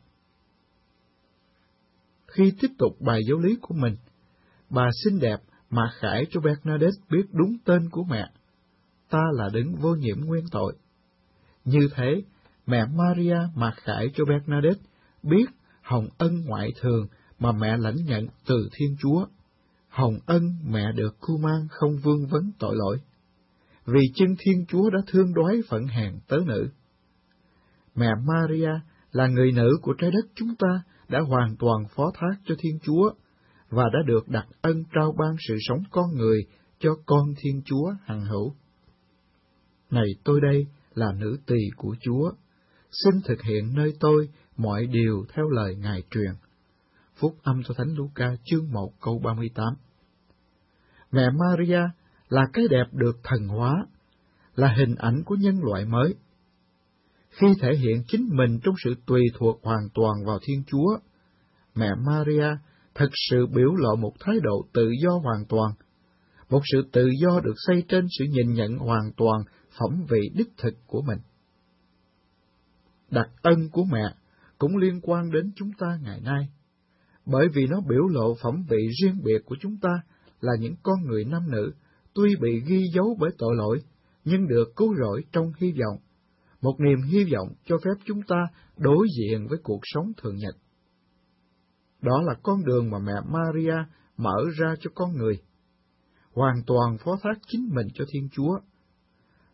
Khi tiếp tục bài giáo lý của mình, bà xinh đẹp mặc khải cho Bernadette biết đúng tên của mẹ: ta là đấng vô nhiễm nguyên tội. Như thế, mẹ Maria mặc khải cho Bernadette biết hồng ân ngoại thường mà mẹ lãnh nhận từ Thiên Chúa, hồng ân mẹ được cưu mang không vương vấn tội lỗi, vì chân Thiên Chúa đã thương đoái phận hèn tớ nữ. Mẹ Maria là người nữ của trái đất chúng ta đã hoàn toàn phó thác cho Thiên Chúa và đã được đặt ân trao ban sự sống con người cho con Thiên Chúa hằng hữu. Này tôi đây là nữ tỳ của Chúa, xin thực hiện nơi tôi mọi điều theo lời Ngài truyền. Phúc âm cho Thánh Luca chương 1 câu 38. Mẹ Maria là cái đẹp được thần hóa, là hình ảnh của nhân loại mới. Khi thể hiện chính mình trong sự tùy thuộc hoàn toàn vào Thiên Chúa, mẹ Maria thực sự biểu lộ một thái độ tự do hoàn toàn, một sự tự do được xây trên sự nhìn nhận hoàn toàn phẩm vị đích thực của mình. Đặc ân của mẹ cũng liên quan đến chúng ta ngày nay, bởi vì nó biểu lộ phẩm vị riêng biệt của chúng ta là những con người nam nữ, tuy bị ghi dấu bởi tội lỗi, nhưng được cứu rỗi trong hy vọng, một niềm hy vọng cho phép chúng ta đối diện với cuộc sống thường nhật. Đó là con đường mà mẹ Maria mở ra cho con người, hoàn toàn phó thác chính mình cho Thiên Chúa.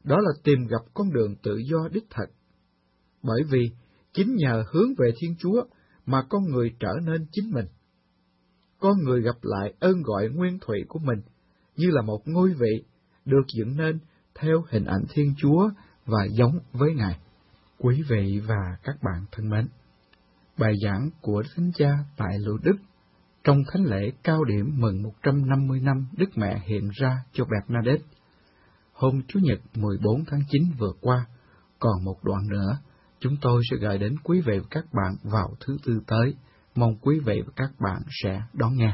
đó là tìm gặp con đường tự do đích thực. Bởi vì chính nhờ hướng về Thiên Chúa mà con người trở nên chính mình. Con người gặp lại ơn gọi nguyên thủy của mình như là một ngôi vị được dựng nên theo hình ảnh Thiên Chúa và giống với Ngài. Quý vị và các bạn thân mến, bài giảng của Thánh Cha tại Lựu Đức trong thánh lễ cao điểm mừng 150 năm Đức Mẹ hiện ra cho Bernadette hôm Chủ nhật 14 tháng 9 vừa qua. Còn một đoạn nữa, chúng tôi sẽ gửi đến quý vị và các bạn vào thứ Tư tới. Mong quý vị và các bạn sẽ đón nghe.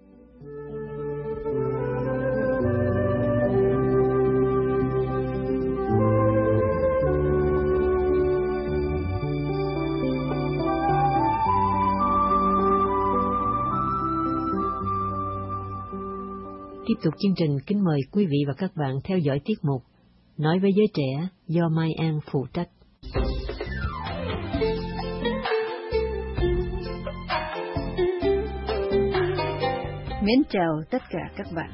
Tiếp tục chương trình, kính mời quý vị và các bạn theo dõi tiết mục Nói với giới trẻ do Mai An phụ trách. Mến chào tất cả các bạn.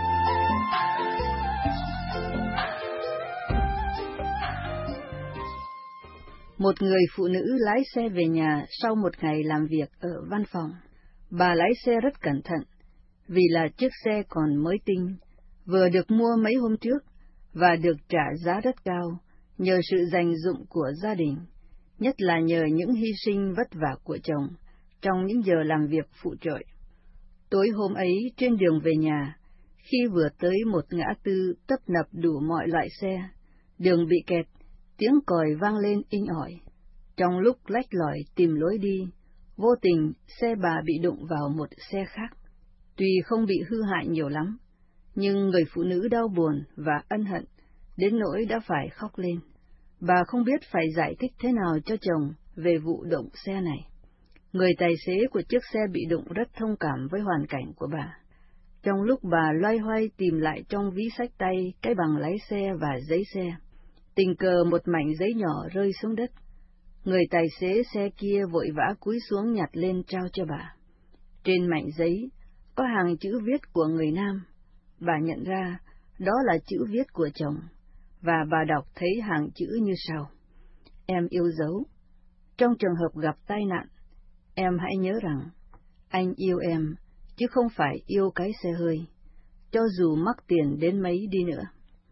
Một người phụ nữ lái xe về nhà sau một ngày làm việc ở văn phòng. Bà lái xe rất cẩn thận, vì là chiếc xe còn mới tinh, vừa được mua mấy hôm trước và được trả giá rất cao nhờ sự dành dụm của gia đình, nhất là nhờ những hy sinh vất vả của chồng trong những giờ làm việc phụ trội. Tối hôm ấy trên đường về nhà, khi vừa tới một ngã tư tấp nập đủ mọi loại xe, đường bị kẹt, tiếng còi vang lên inh ỏi. Trong lúc lách lỏi tìm lối đi, vô tình xe bà bị đụng vào một xe khác. Tuy không bị hư hại nhiều lắm, nhưng người phụ nữ đau buồn và ân hận, đến nỗi đã phải khóc lên. Bà không biết phải giải thích thế nào cho chồng về vụ đụng xe này. Người tài xế của chiếc xe bị đụng rất thông cảm với hoàn cảnh của bà. Trong lúc bà loay hoay tìm lại trong ví xách tay cái bằng lái xe và giấy xe, tình cờ một mảnh giấy nhỏ rơi xuống đất. Người tài xế xe kia vội vã cúi xuống nhặt lên trao cho bà. Trên mảnh giấy có hàng chữ viết của người nam. Bà nhận ra đó là chữ viết của chồng, và bà đọc thấy hàng chữ như sau: Em yêu dấu. Trong trường hợp gặp tai nạn, em hãy nhớ rằng anh yêu em, chứ không phải yêu cái xe hơi, cho dù mắc tiền đến mấy đi nữa.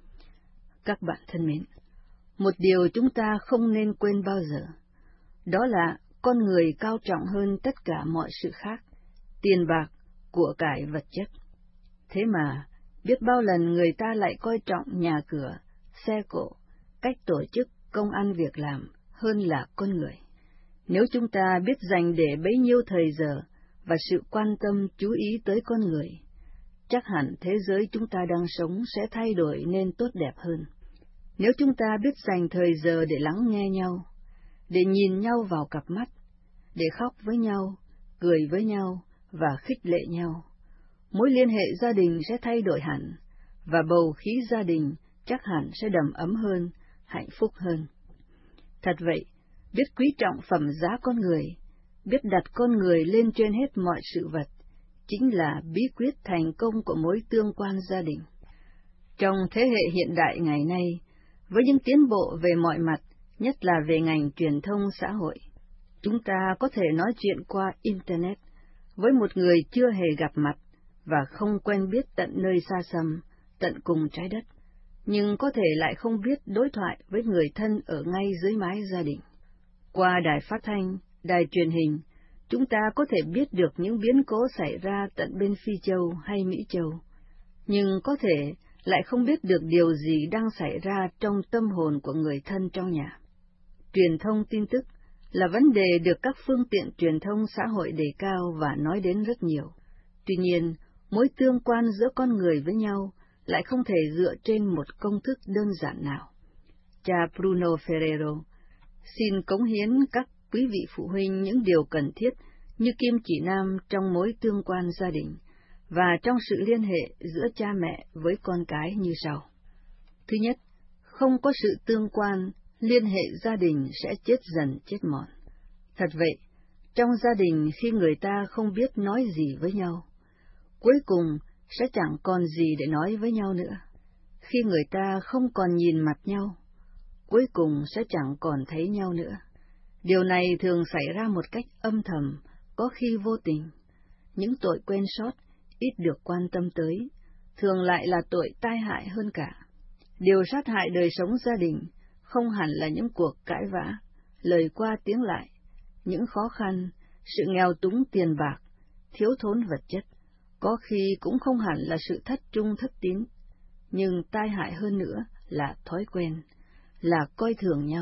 Các bạn thân mến, một điều chúng ta không nên quên bao giờ, đó là con người cao trọng hơn tất cả mọi sự khác, tiền bạc, của cải vật chất. Thế mà, biết bao lần người ta lại coi trọng nhà cửa, xe cộ, cách tổ chức, công ăn việc làm hơn là con người. Nếu chúng ta biết dành để bấy nhiêu thời giờ và sự quan tâm chú ý tới con người, chắc hẳn thế giới chúng ta đang sống sẽ thay đổi nên tốt đẹp hơn. Nếu chúng ta biết dành thời giờ để lắng nghe nhau, để nhìn nhau vào cặp mắt, để khóc với nhau, cười với nhau và khích lệ nhau, mối liên hệ gia đình sẽ thay đổi hẳn, và bầu khí gia đình chắc hẳn sẽ đầm ấm hơn, hạnh phúc hơn. Thật vậy, biết quý trọng phẩm giá con người, biết đặt con người lên trên hết mọi sự vật, chính là bí quyết thành công của mối tương quan gia đình. Trong thế hệ hiện đại ngày nay, với những tiến bộ về mọi mặt, nhất là về ngành truyền thông xã hội, chúng ta có thể nói chuyện qua Internet với một người chưa hề gặp mặt và không quen biết tận nơi xa xăm, tận cùng trái đất, nhưng có thể lại không biết đối thoại với người thân ở ngay dưới mái gia đình. Qua đài phát thanh, đài truyền hình, chúng ta có thể biết được những biến cố xảy ra tận bên Phi Châu hay Mỹ Châu, nhưng có thể lại không biết được điều gì đang xảy ra trong tâm hồn của người thân trong nhà. Truyền thông tin tức là vấn đề được các phương tiện truyền thông xã hội đề cao và nói đến rất nhiều. Tuy nhiên, mối tương quan giữa con người với nhau lại không thể dựa trên một công thức đơn giản nào. Cha Bruno Ferrero xin cống hiến các quý vị phụ huynh những điều cần thiết như kim chỉ nam trong mối tương quan gia đình và trong sự liên hệ giữa cha mẹ với con cái như sau. Thứ nhất, không có sự tương quan, liên hệ gia đình sẽ chết dần chết mòn. Thật vậy, trong gia đình khi người ta không biết nói gì với nhau, cuối cùng sẽ chẳng còn gì để nói với nhau nữa. khi người ta không còn nhìn mặt nhau, cuối cùng sẽ chẳng còn thấy nhau nữa. Điều này thường xảy ra một cách âm thầm, có khi vô tình. Những tội quên sót, ít được quan tâm tới, thường lại là tội tai hại hơn cả. Điều sát hại đời sống gia đình không hẳn là những cuộc cãi vã, lời qua tiếng lại, những khó khăn, sự nghèo túng tiền bạc, thiếu thốn vật chất, có khi cũng không hẳn là sự thất trung thất tín, nhưng tai hại hơn nữa là thói quen, là coi thường nhau.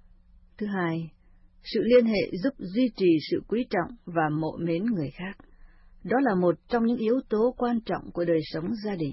Thứ hai, sự liên hệ giúp duy trì sự quý trọng và mộ mến người khác. Đó là một trong những yếu tố quan trọng của đời sống gia đình.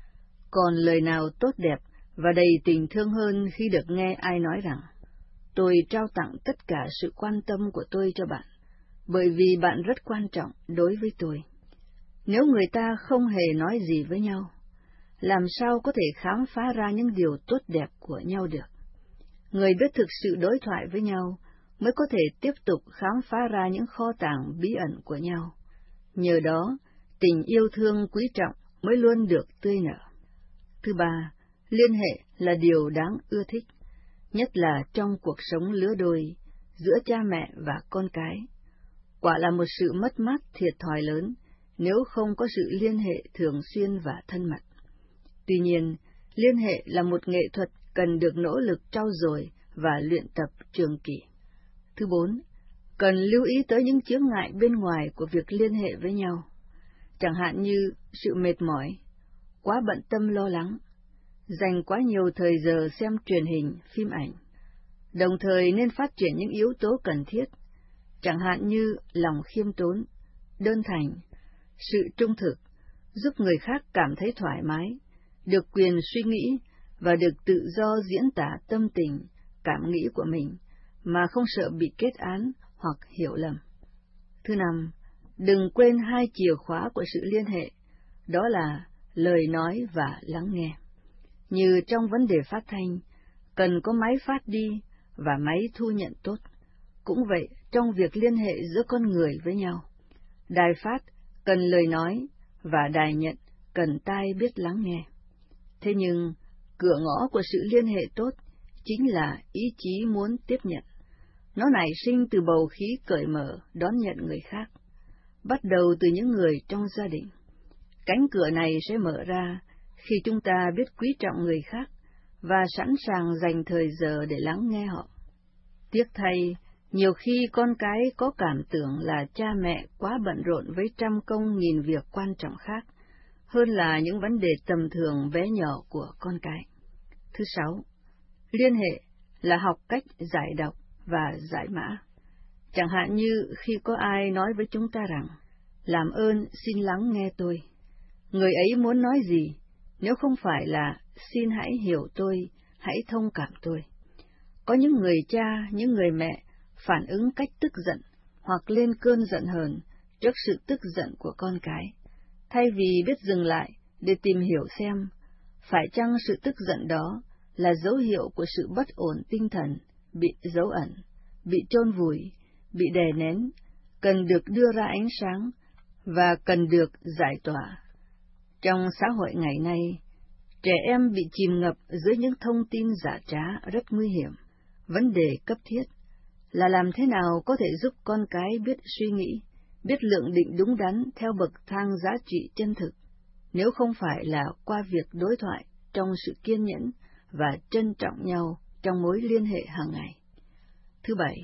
Còn lời nào tốt đẹp và đầy tình thương hơn khi được nghe ai nói rằng, tôi trao tặng tất cả sự quan tâm của tôi cho bạn, bởi vì bạn rất quan trọng đối với tôi. Nếu người ta không hề nói gì với nhau, làm sao có thể khám phá ra những điều tốt đẹp của nhau được? Người biết thực sự đối thoại với nhau mới có thể tiếp tục khám phá ra những kho tàng bí ẩn của nhau. Nhờ đó, tình yêu thương quý trọng mới luôn được tươi nở. Thứ ba, liên hệ là điều đáng ưa thích, nhất là trong cuộc sống lứa đôi, giữa cha mẹ và con cái. Quả là một sự mất mát thiệt thòi lớn nếu không có sự liên hệ thường xuyên và thân mật. Tuy nhiên, liên hệ là một nghệ thuật cần được nỗ lực trau dồi và luyện tập trường kỳ. Thứ bốn, cần lưu ý tới những chướng ngại bên ngoài của việc liên hệ với nhau, chẳng hạn như sự mệt mỏi, quá bận tâm lo lắng, dành quá nhiều thời giờ xem truyền hình, phim ảnh. Đồng thời nên phát triển những yếu tố cần thiết, chẳng hạn như lòng khiêm tốn, đơn thành, sự trung thực, giúp người khác cảm thấy thoải mái, được quyền suy nghĩ và được tự do diễn tả tâm tình, cảm nghĩ của mình, mà không sợ bị kết án hoặc hiểu lầm. Thứ năm, đừng quên hai chìa khóa của sự liên hệ, đó là lời nói và lắng nghe. Như trong vấn đề phát thanh, cần có máy phát đi và máy thu nhận tốt. Cũng vậy trong việc liên hệ giữa con người với nhau. Đài phát cần lời nói và đài nhận cần tai biết lắng nghe. Thế nhưng, cửa ngõ của sự liên hệ tốt chính là ý chí muốn tiếp nhận. Nó nảy sinh từ bầu khí cởi mở đón nhận người khác, bắt đầu từ những người trong gia đình. Cánh cửa này sẽ mở ra khi chúng ta biết quý trọng người khác và sẵn sàng dành thời giờ để lắng nghe họ. Tiếc thay, nhiều khi con cái có cảm tưởng là cha mẹ quá bận rộn với trăm công nghìn việc quan trọng khác, hơn là những vấn đề tầm thường bé nhỏ của con cái. Thứ sáu, liên hệ là học cách giải đọc và giải mã. Chẳng hạn như khi có ai nói với chúng ta rằng, làm ơn xin lắng nghe tôi. Người ấy muốn nói gì, nếu không phải là xin hãy hiểu tôi, hãy thông cảm tôi. Có những người cha, những người mẹ phản ứng cách tức giận hoặc lên cơn giận hờn trước sự tức giận của con cái, thay vì biết dừng lại để tìm hiểu xem phải chăng sự tức giận đó là dấu hiệu của sự bất ổn tinh thần, bị giấu ẩn, bị chôn vùi, bị đè nén, cần được đưa ra ánh sáng và cần được giải tỏa. Trong xã hội ngày nay, trẻ em bị chìm ngập dưới những thông tin giả trá rất nguy hiểm. Vấn đề cấp thiết là làm thế nào có thể giúp con cái biết suy nghĩ, biết lượng định đúng đắn theo bậc thang giá trị chân thực, nếu không phải là qua việc đối thoại trong sự kiên nhẫn và trân trọng nhau trong mối liên hệ hàng ngày. Thứ bảy,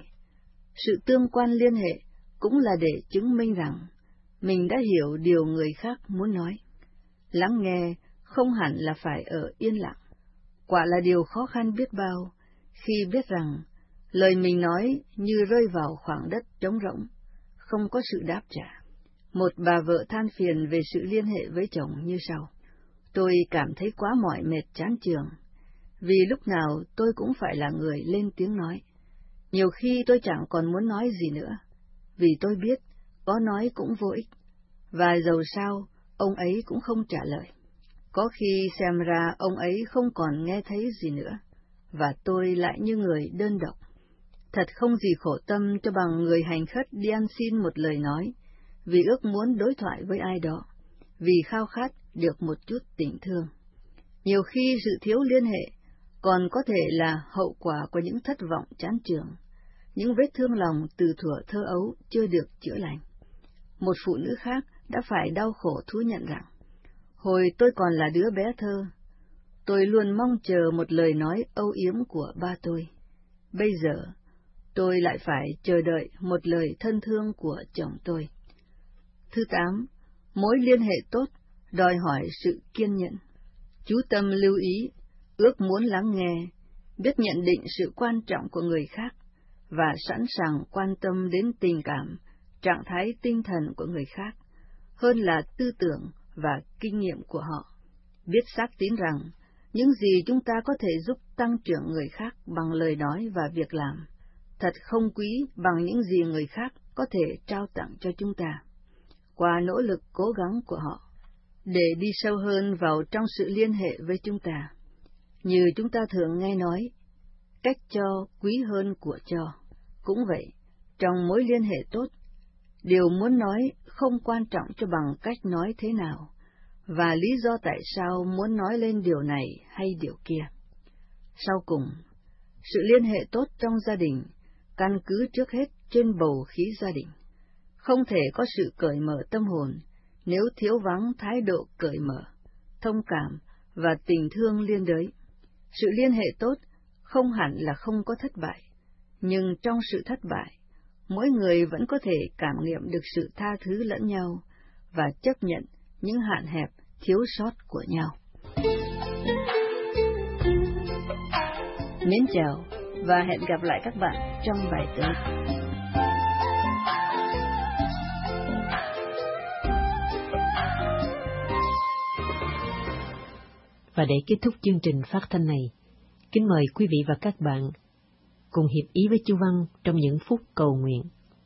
sự tương quan liên hệ cũng là để chứng minh rằng mình đã hiểu điều người khác muốn nói. Lắng nghe không hẳn là phải ở yên lặng. Quả là điều khó khăn biết bao khi biết rằng lời mình nói như rơi vào khoảng đất trống rỗng, không có sự đáp trả. Một bà vợ than phiền về sự liên hệ với chồng như sau: tôi cảm thấy quá mỏi mệt chán chường, vì lúc nào tôi cũng phải là người lên tiếng nói. Nhiều khi tôi chẳng còn muốn nói gì nữa, vì tôi biết có nói cũng vô ích, và dầu sao ông ấy cũng không trả lời. Có khi xem ra ông ấy không còn nghe thấy gì nữa, và tôi lại như người đơn độc. Thật không gì khổ tâm cho bằng người hành khất đi ăn xin một lời nói, vì ước muốn đối thoại với ai đó, vì khao khát được một chút tình thương. Nhiều khi sự thiếu liên hệ còn có thể là hậu quả của những thất vọng chán chường, những vết thương lòng từ thuở thơ ấu chưa được chữa lành. Một phụ nữ khác đã phải đau khổ thú nhận rằng, hồi tôi còn là đứa bé thơ, tôi luôn mong chờ một lời nói âu yếm của ba tôi. Bây giờ, tôi lại phải chờ đợi một lời thân thương của chồng tôi. Thứ 8. Mối liên hệ tốt đòi hỏi sự kiên nhẫn. Chú tâm lưu ý, ước muốn lắng nghe, biết nhận định sự quan trọng của người khác và sẵn sàng quan tâm đến tình cảm, trạng thái tinh thần của người khác, hơn là tư tưởng và kinh nghiệm của họ. Biết xác tín rằng, những gì chúng ta có thể giúp tăng trưởng người khác bằng lời nói và việc làm, thật không quý bằng những gì người khác có thể trao tặng cho chúng ta, qua nỗ lực cố gắng của họ, để đi sâu hơn vào trong sự liên hệ với chúng ta. Như chúng ta thường nghe nói, cách cho quý hơn của cho. Cũng vậy, trong mối liên hệ tốt, điều muốn nói không quan trọng cho bằng cách nói thế nào, và lý do tại sao muốn nói lên điều này hay điều kia. Sau cùng, sự liên hệ tốt trong gia đình căn cứ trước hết trên bầu khí gia đình. Không thể có sự cởi mở tâm hồn nếu thiếu vắng thái độ cởi mở, thông cảm và tình thương liên đới. Sự liên hệ tốt không hẳn là không có thất bại, nhưng trong sự thất bại, mỗi người vẫn có thể cảm nghiệm được sự tha thứ lẫn nhau và chấp nhận những hạn hẹp, thiếu sót của nhau. Mến chào và hẹn gặp lại các bạn trong bài tới. Và để kết thúc chương trình phát thanh này, kính mời quý vị và các bạn cùng hiệp ý với chú Văn trong những phút cầu nguyện.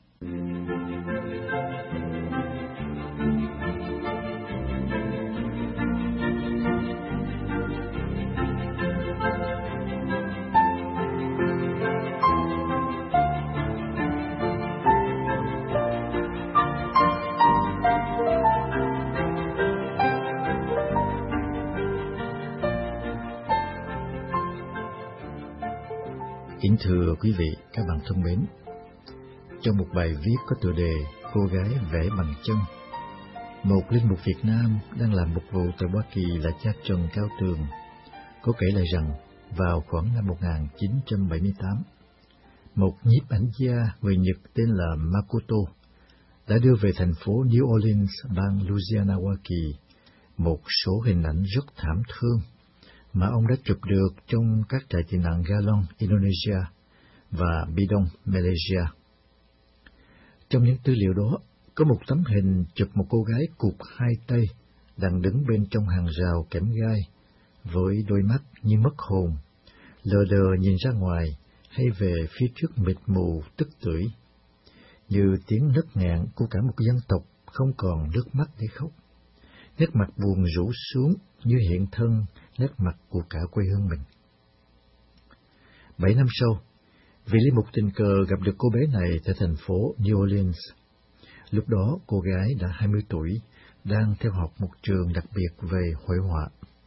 Kính thưa quý vị, các bạn thân mến, trong một bài viết có tựa đề Cô gái vẽ bằng chân, một linh mục Việt Nam đang làm mục vụ tại Hoa Kỳ là cha Trần Cao Tường có kể lại rằng vào khoảng năm 1978, một nhiếp ảnh gia người Nhật tên là Makoto đã đưa về thành phố New Orleans, bang Louisiana, Hoa Kỳ, một số hình ảnh rất thảm thương mà ông đã chụp được trong các trại tị nạn Galong, Indonesia và Bidong, Malaysia. Trong những tư liệu đó, có một tấm hình chụp một cô gái cụp hai tay đang đứng bên trong hàng rào kẽm gai, với đôi mắt như mất hồn, lờ đờ nhìn ra ngoài hay về phía trước mịt mù tức tưởi, như tiếng nấc nghẹn của cả một dân tộc không còn nước mắt để khóc. Nét mặt buồn rũ xuống như hiện thân nét mặt của cả quê hương mình. 7 năm sau, vị linh mục tình cờ gặp được cô bé này tại thành phố New Orleans. Lúc đó cô gái đã 20 tuổi, đang theo học một trường đặc biệt về hội họa.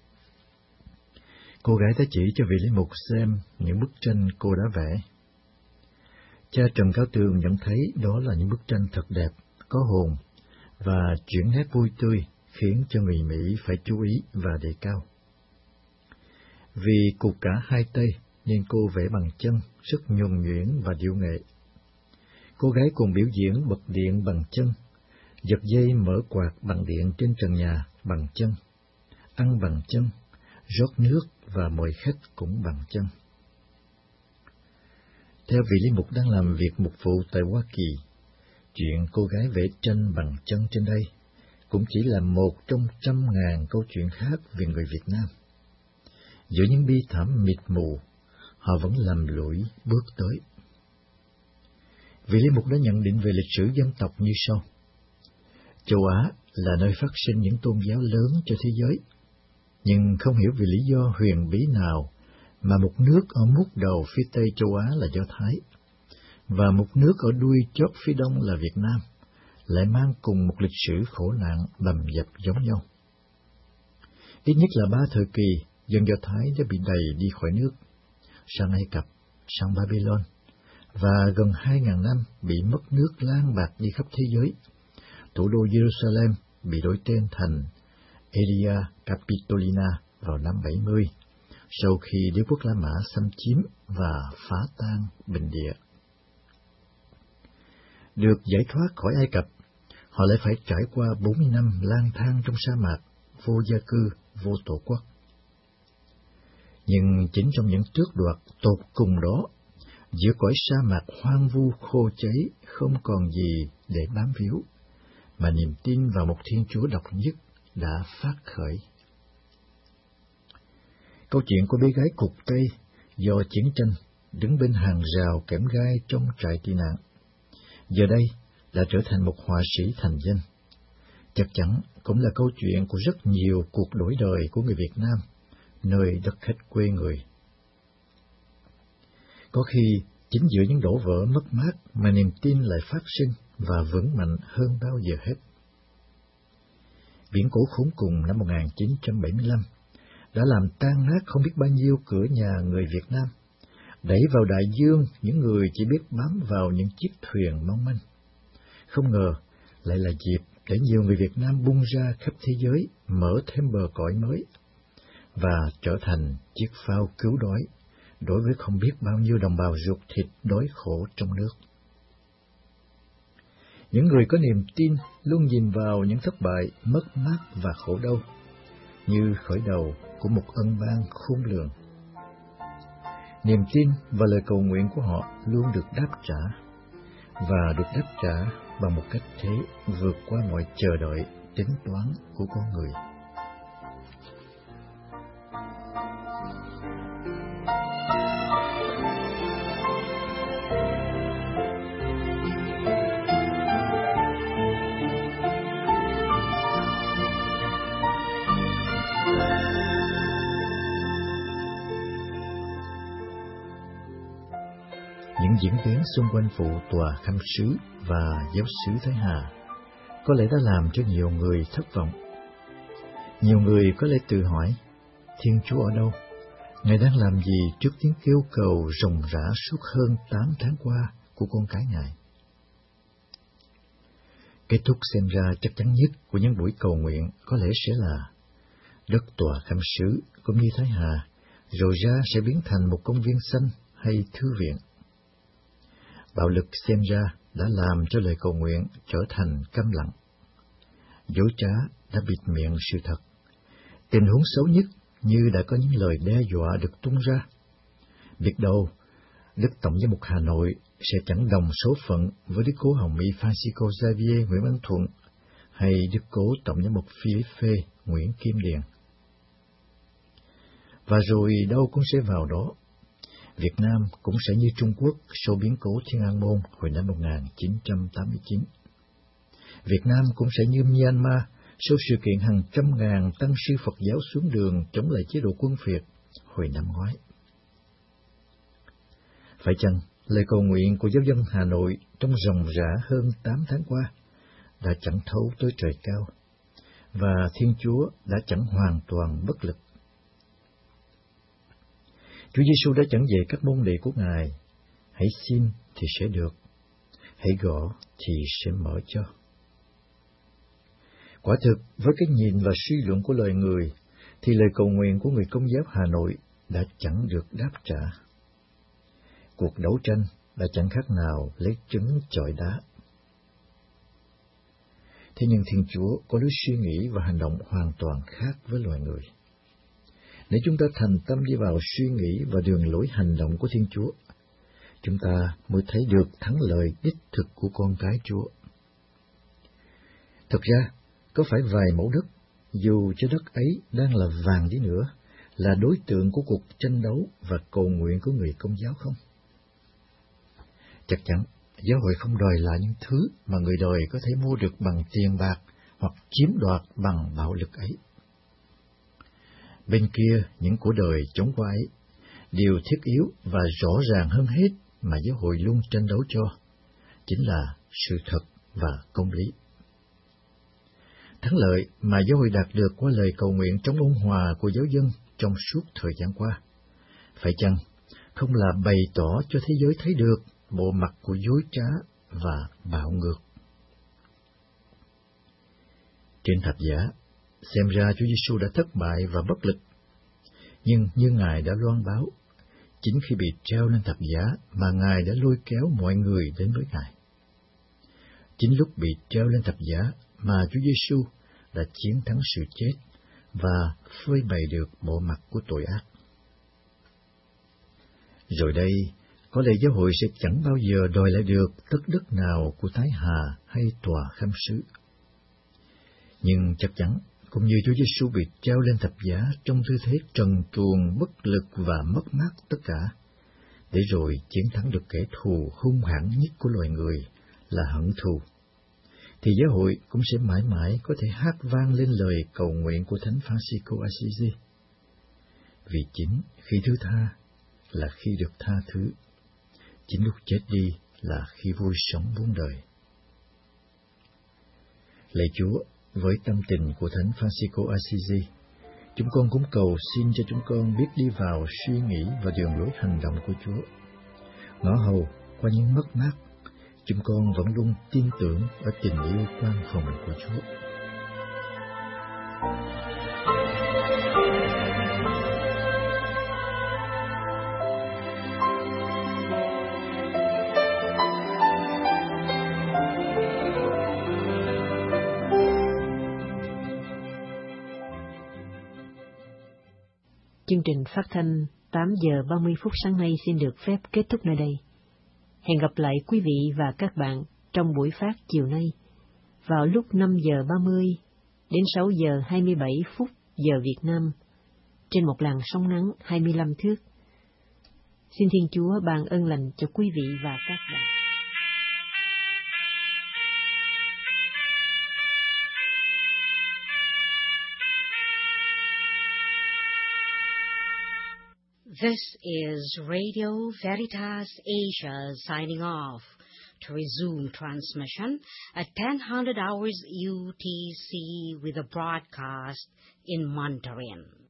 Cô gái đã chỉ cho vị linh mục xem những bức tranh cô đã vẽ. Cha Trần Cao Tường nhận thấy đó là những bức tranh thật đẹp, có hồn, và chuyển nét vui tươi khiến cho người Mỹ phải chú ý và đề cao. Vì cụt cả hai tay nên cô vẽ bằng chân, rất nhuần nhuyễn và điệu nghệ. Cô gái còn biểu diễn bật điện bằng chân, giật dây mở quạt bằng điện trên trần nhà bằng chân, ăn bằng chân, rót nước và mời khách cũng bằng chân. Theo vị linh mục đang làm việc mục vụ tại Hoa Kỳ, chuyện cô gái vẽ tranh bằng chân trên đây cũng chỉ là một trong trăm ngàn câu chuyện khác về người Việt Nam. Giữa những bi thảm mịt mù, họ vẫn lầm lũi bước tới. Vị linh mục đã nhận định về lịch sử dân tộc như sau: Châu Á là nơi phát sinh những tôn giáo lớn cho thế giới, nhưng không hiểu vì lý do huyền bí nào mà một nước ở mút đầu phía Tây châu Á là Do Thái, và một nước ở đuôi chót phía Đông là Việt Nam, lại mang cùng một lịch sử khổ nạn bầm dập giống nhau. Ít nhất là 3 thời kỳ dân Do Thái đã bị đày đi khỏi nước, sang Ai Cập, sang Babylon, và gần 2.000 năm bị mất nước lang bạc đi khắp thế giới. Thủ đô Jerusalem bị đổi tên thành Aelia Capitolina vào năm 70, sau khi đế quốc La Mã xâm chiếm và phá tan bình địa. Được giải thoát khỏi Ai Cập, họ lại phải trải qua 40 năm lang thang trong sa mạc, vô gia cư, vô tổ quốc. Nhưng chính trong những tước đoạt tột cùng đó, giữa cõi sa mạc hoang vu khô cháy không còn gì để bám víu, mà niềm tin vào một Thiên Chúa độc nhất đã phát khởi. Câu chuyện của bé gái cụt tay do chiến tranh đứng bên hàng rào kẽm gai trong trại tị nạn, giờ đây đã trở thành một họa sĩ thành danh. Chắc chắn cũng là câu chuyện của rất nhiều cuộc đổi đời của người Việt Nam, nơi đất khách quê người. Có khi chính giữa những đổ vỡ mất mát mà niềm tin lại phát sinh và vững mạnh hơn bao giờ hết. Biến cố khốn cùng năm 1975 đã làm tan nát không biết bao nhiêu cửa nhà người Việt Nam, đẩy vào đại dương những người chỉ biết bám vào những chiếc thuyền mong manh. Không ngờ lại là dịp để nhiều người Việt Nam bung ra khắp thế giới, mở thêm bờ cõi mới, và trở thành chiếc phao cứu đói đối với không biết bao nhiêu đồng bào ruột thịt đói khổ trong nước. Những người có niềm tin luôn nhìn vào những thất bại, mất mát và khổ đau như khởi đầu của một ân ban khôn lường. Niềm tin và lời cầu nguyện của họ luôn được đáp trả, và được đáp trả bằng một cách thế vượt qua mọi chờ đợi, tính toán của con người. Những diễn biến xung quanh vụ tòa khâm sứ và giáo xứ Thái Hà có lẽ đã làm cho nhiều người thất vọng. Nhiều người có lẽ tự hỏi, Thiên Chúa ở đâu? Ngài đang làm gì trước tiếng kêu cầu ròng rã suốt hơn 8 tháng qua của con cái Ngài? Kết thúc xem ra chắc chắn nhất của những buổi cầu nguyện có lẽ sẽ là đất tòa khâm sứ cũng như Thái Hà rồi ra sẽ biến thành một công viên xanh hay thư viện. Bạo lực xem ra đã làm cho lời cầu nguyện trở thành câm lặng. Dối trá đã bịt miệng sự thật. Tình huống xấu nhất như đã có những lời đe dọa được tung ra. Biết đâu, Đức Tổng giám mục Hà Nội sẽ chẳng đồng số phận với Đức Cố Hồng Y Francisco Xavier Nguyễn Văn Thuận hay Đức Cố Tổng giám mục Philippe Nguyễn Kim Điền. Và rồi đâu cũng sẽ vào đó. Việt Nam cũng sẽ như Trung Quốc sau biến cố Thiên An Môn hồi năm 1989. Việt Nam cũng sẽ như Myanmar sau sự kiện hàng trăm ngàn tăng sư Phật giáo xuống đường chống lại chế độ quân Việt hồi năm ngoái. Phải chăng lời cầu nguyện của giáo dân Hà Nội trong ròng rã hơn 8 tháng qua đã chẳng thấu tới trời cao, và Thiên Chúa đã chẳng hoàn toàn bất lực? Chúa Giêsu đã chẳng dạy các môn đệ của Ngài, hãy xin thì sẽ được, hãy gõ thì sẽ mở cho. Quả thực, với cái nhìn và suy luận của lời người, thì lời cầu nguyện của người Công giáo Hà Nội đã chẳng được đáp trả. Cuộc đấu tranh đã chẳng khác nào lấy trứng chọi đá. Thế nhưng Thiên Chúa có lối suy nghĩ và hành động hoàn toàn khác với loài người. Nếu chúng ta thành tâm đi vào suy nghĩ và đường lối hành động của Thiên Chúa, chúng ta mới thấy được thắng lợi đích thực của con cái Chúa. Thật ra, có phải vài mẫu đất, dù cho đất ấy đang là vàng đi nữa, là đối tượng của cuộc tranh đấu và cầu nguyện của người Công giáo không? Chắc chắn, giáo hội không đòi lại những thứ mà người đời có thể mua được bằng tiền bạc hoặc chiếm đoạt bằng bạo lực ấy. Bên kia, những của đời chống qua ấy, điều thiết yếu và rõ ràng hơn hết mà giáo hội luôn tranh đấu cho, chính là sự thật và công lý. Thắng lợi mà giáo hội đạt được qua lời cầu nguyện trong ôn hòa của giáo dân trong suốt thời gian qua? Phải chăng không là bày tỏ cho thế giới thấy được bộ mặt của dối trá và bạo ngược? Trên thập giá, xem ra Chúa Giêsu đã thất bại và bất lực. Nhưng như Ngài đã loan báo, chính khi bị treo lên thập giá mà Ngài đã lôi kéo mọi người đến với Ngài. Chính lúc bị treo lên thập giá mà Chúa Giêsu đã chiến thắng sự chết và phơi bày được bộ mặt của tội ác. Rồi đây, có lẽ giáo hội sẽ chẳng bao giờ đòi lại được tất đất nào của Thái Hà hay Tòa Kham Sứ. Nhưng chắc chắn, cũng như Chúa Giêsu bị treo lên thập giá trong tư thế trần truồng, bất lực và mất mát tất cả, để rồi chiến thắng được kẻ thù hung hãn nhất của loài người là hận thù, thì giáo hội cũng sẽ mãi mãi có thể hát vang lên lời cầu nguyện của Thánh Francisco Assisi. Vì chính khi thứ tha là khi được tha thứ, chính lúc chết đi là khi vui sống bốn đời. Lạy Chúa, với tâm tình của Thánh Francisco Assisi, chúng con cũng cầu xin cho chúng con biết đi vào suy nghĩ và đường lối hành động của Chúa. Ngõ hầu qua những mất mát, chúng con vẫn luôn tin tưởng ở tình yêu quan hồng của Chúa. Chương trình phát thanh 8 giờ 30 phút sáng nay xin được phép kết thúc nơi đây. Hẹn gặp lại quý vị và các bạn trong buổi phát chiều nay vào lúc 5 giờ 30 đến 6 giờ 27 phút giờ Việt Nam trên một làn sóng ngắn 25 thước. Xin Thiên Chúa ban ơn lành cho quý vị và các bạn. This is Radio Veritas Asia signing off. To resume transmission at 1000 hours UTC with a broadcast in Mandarin.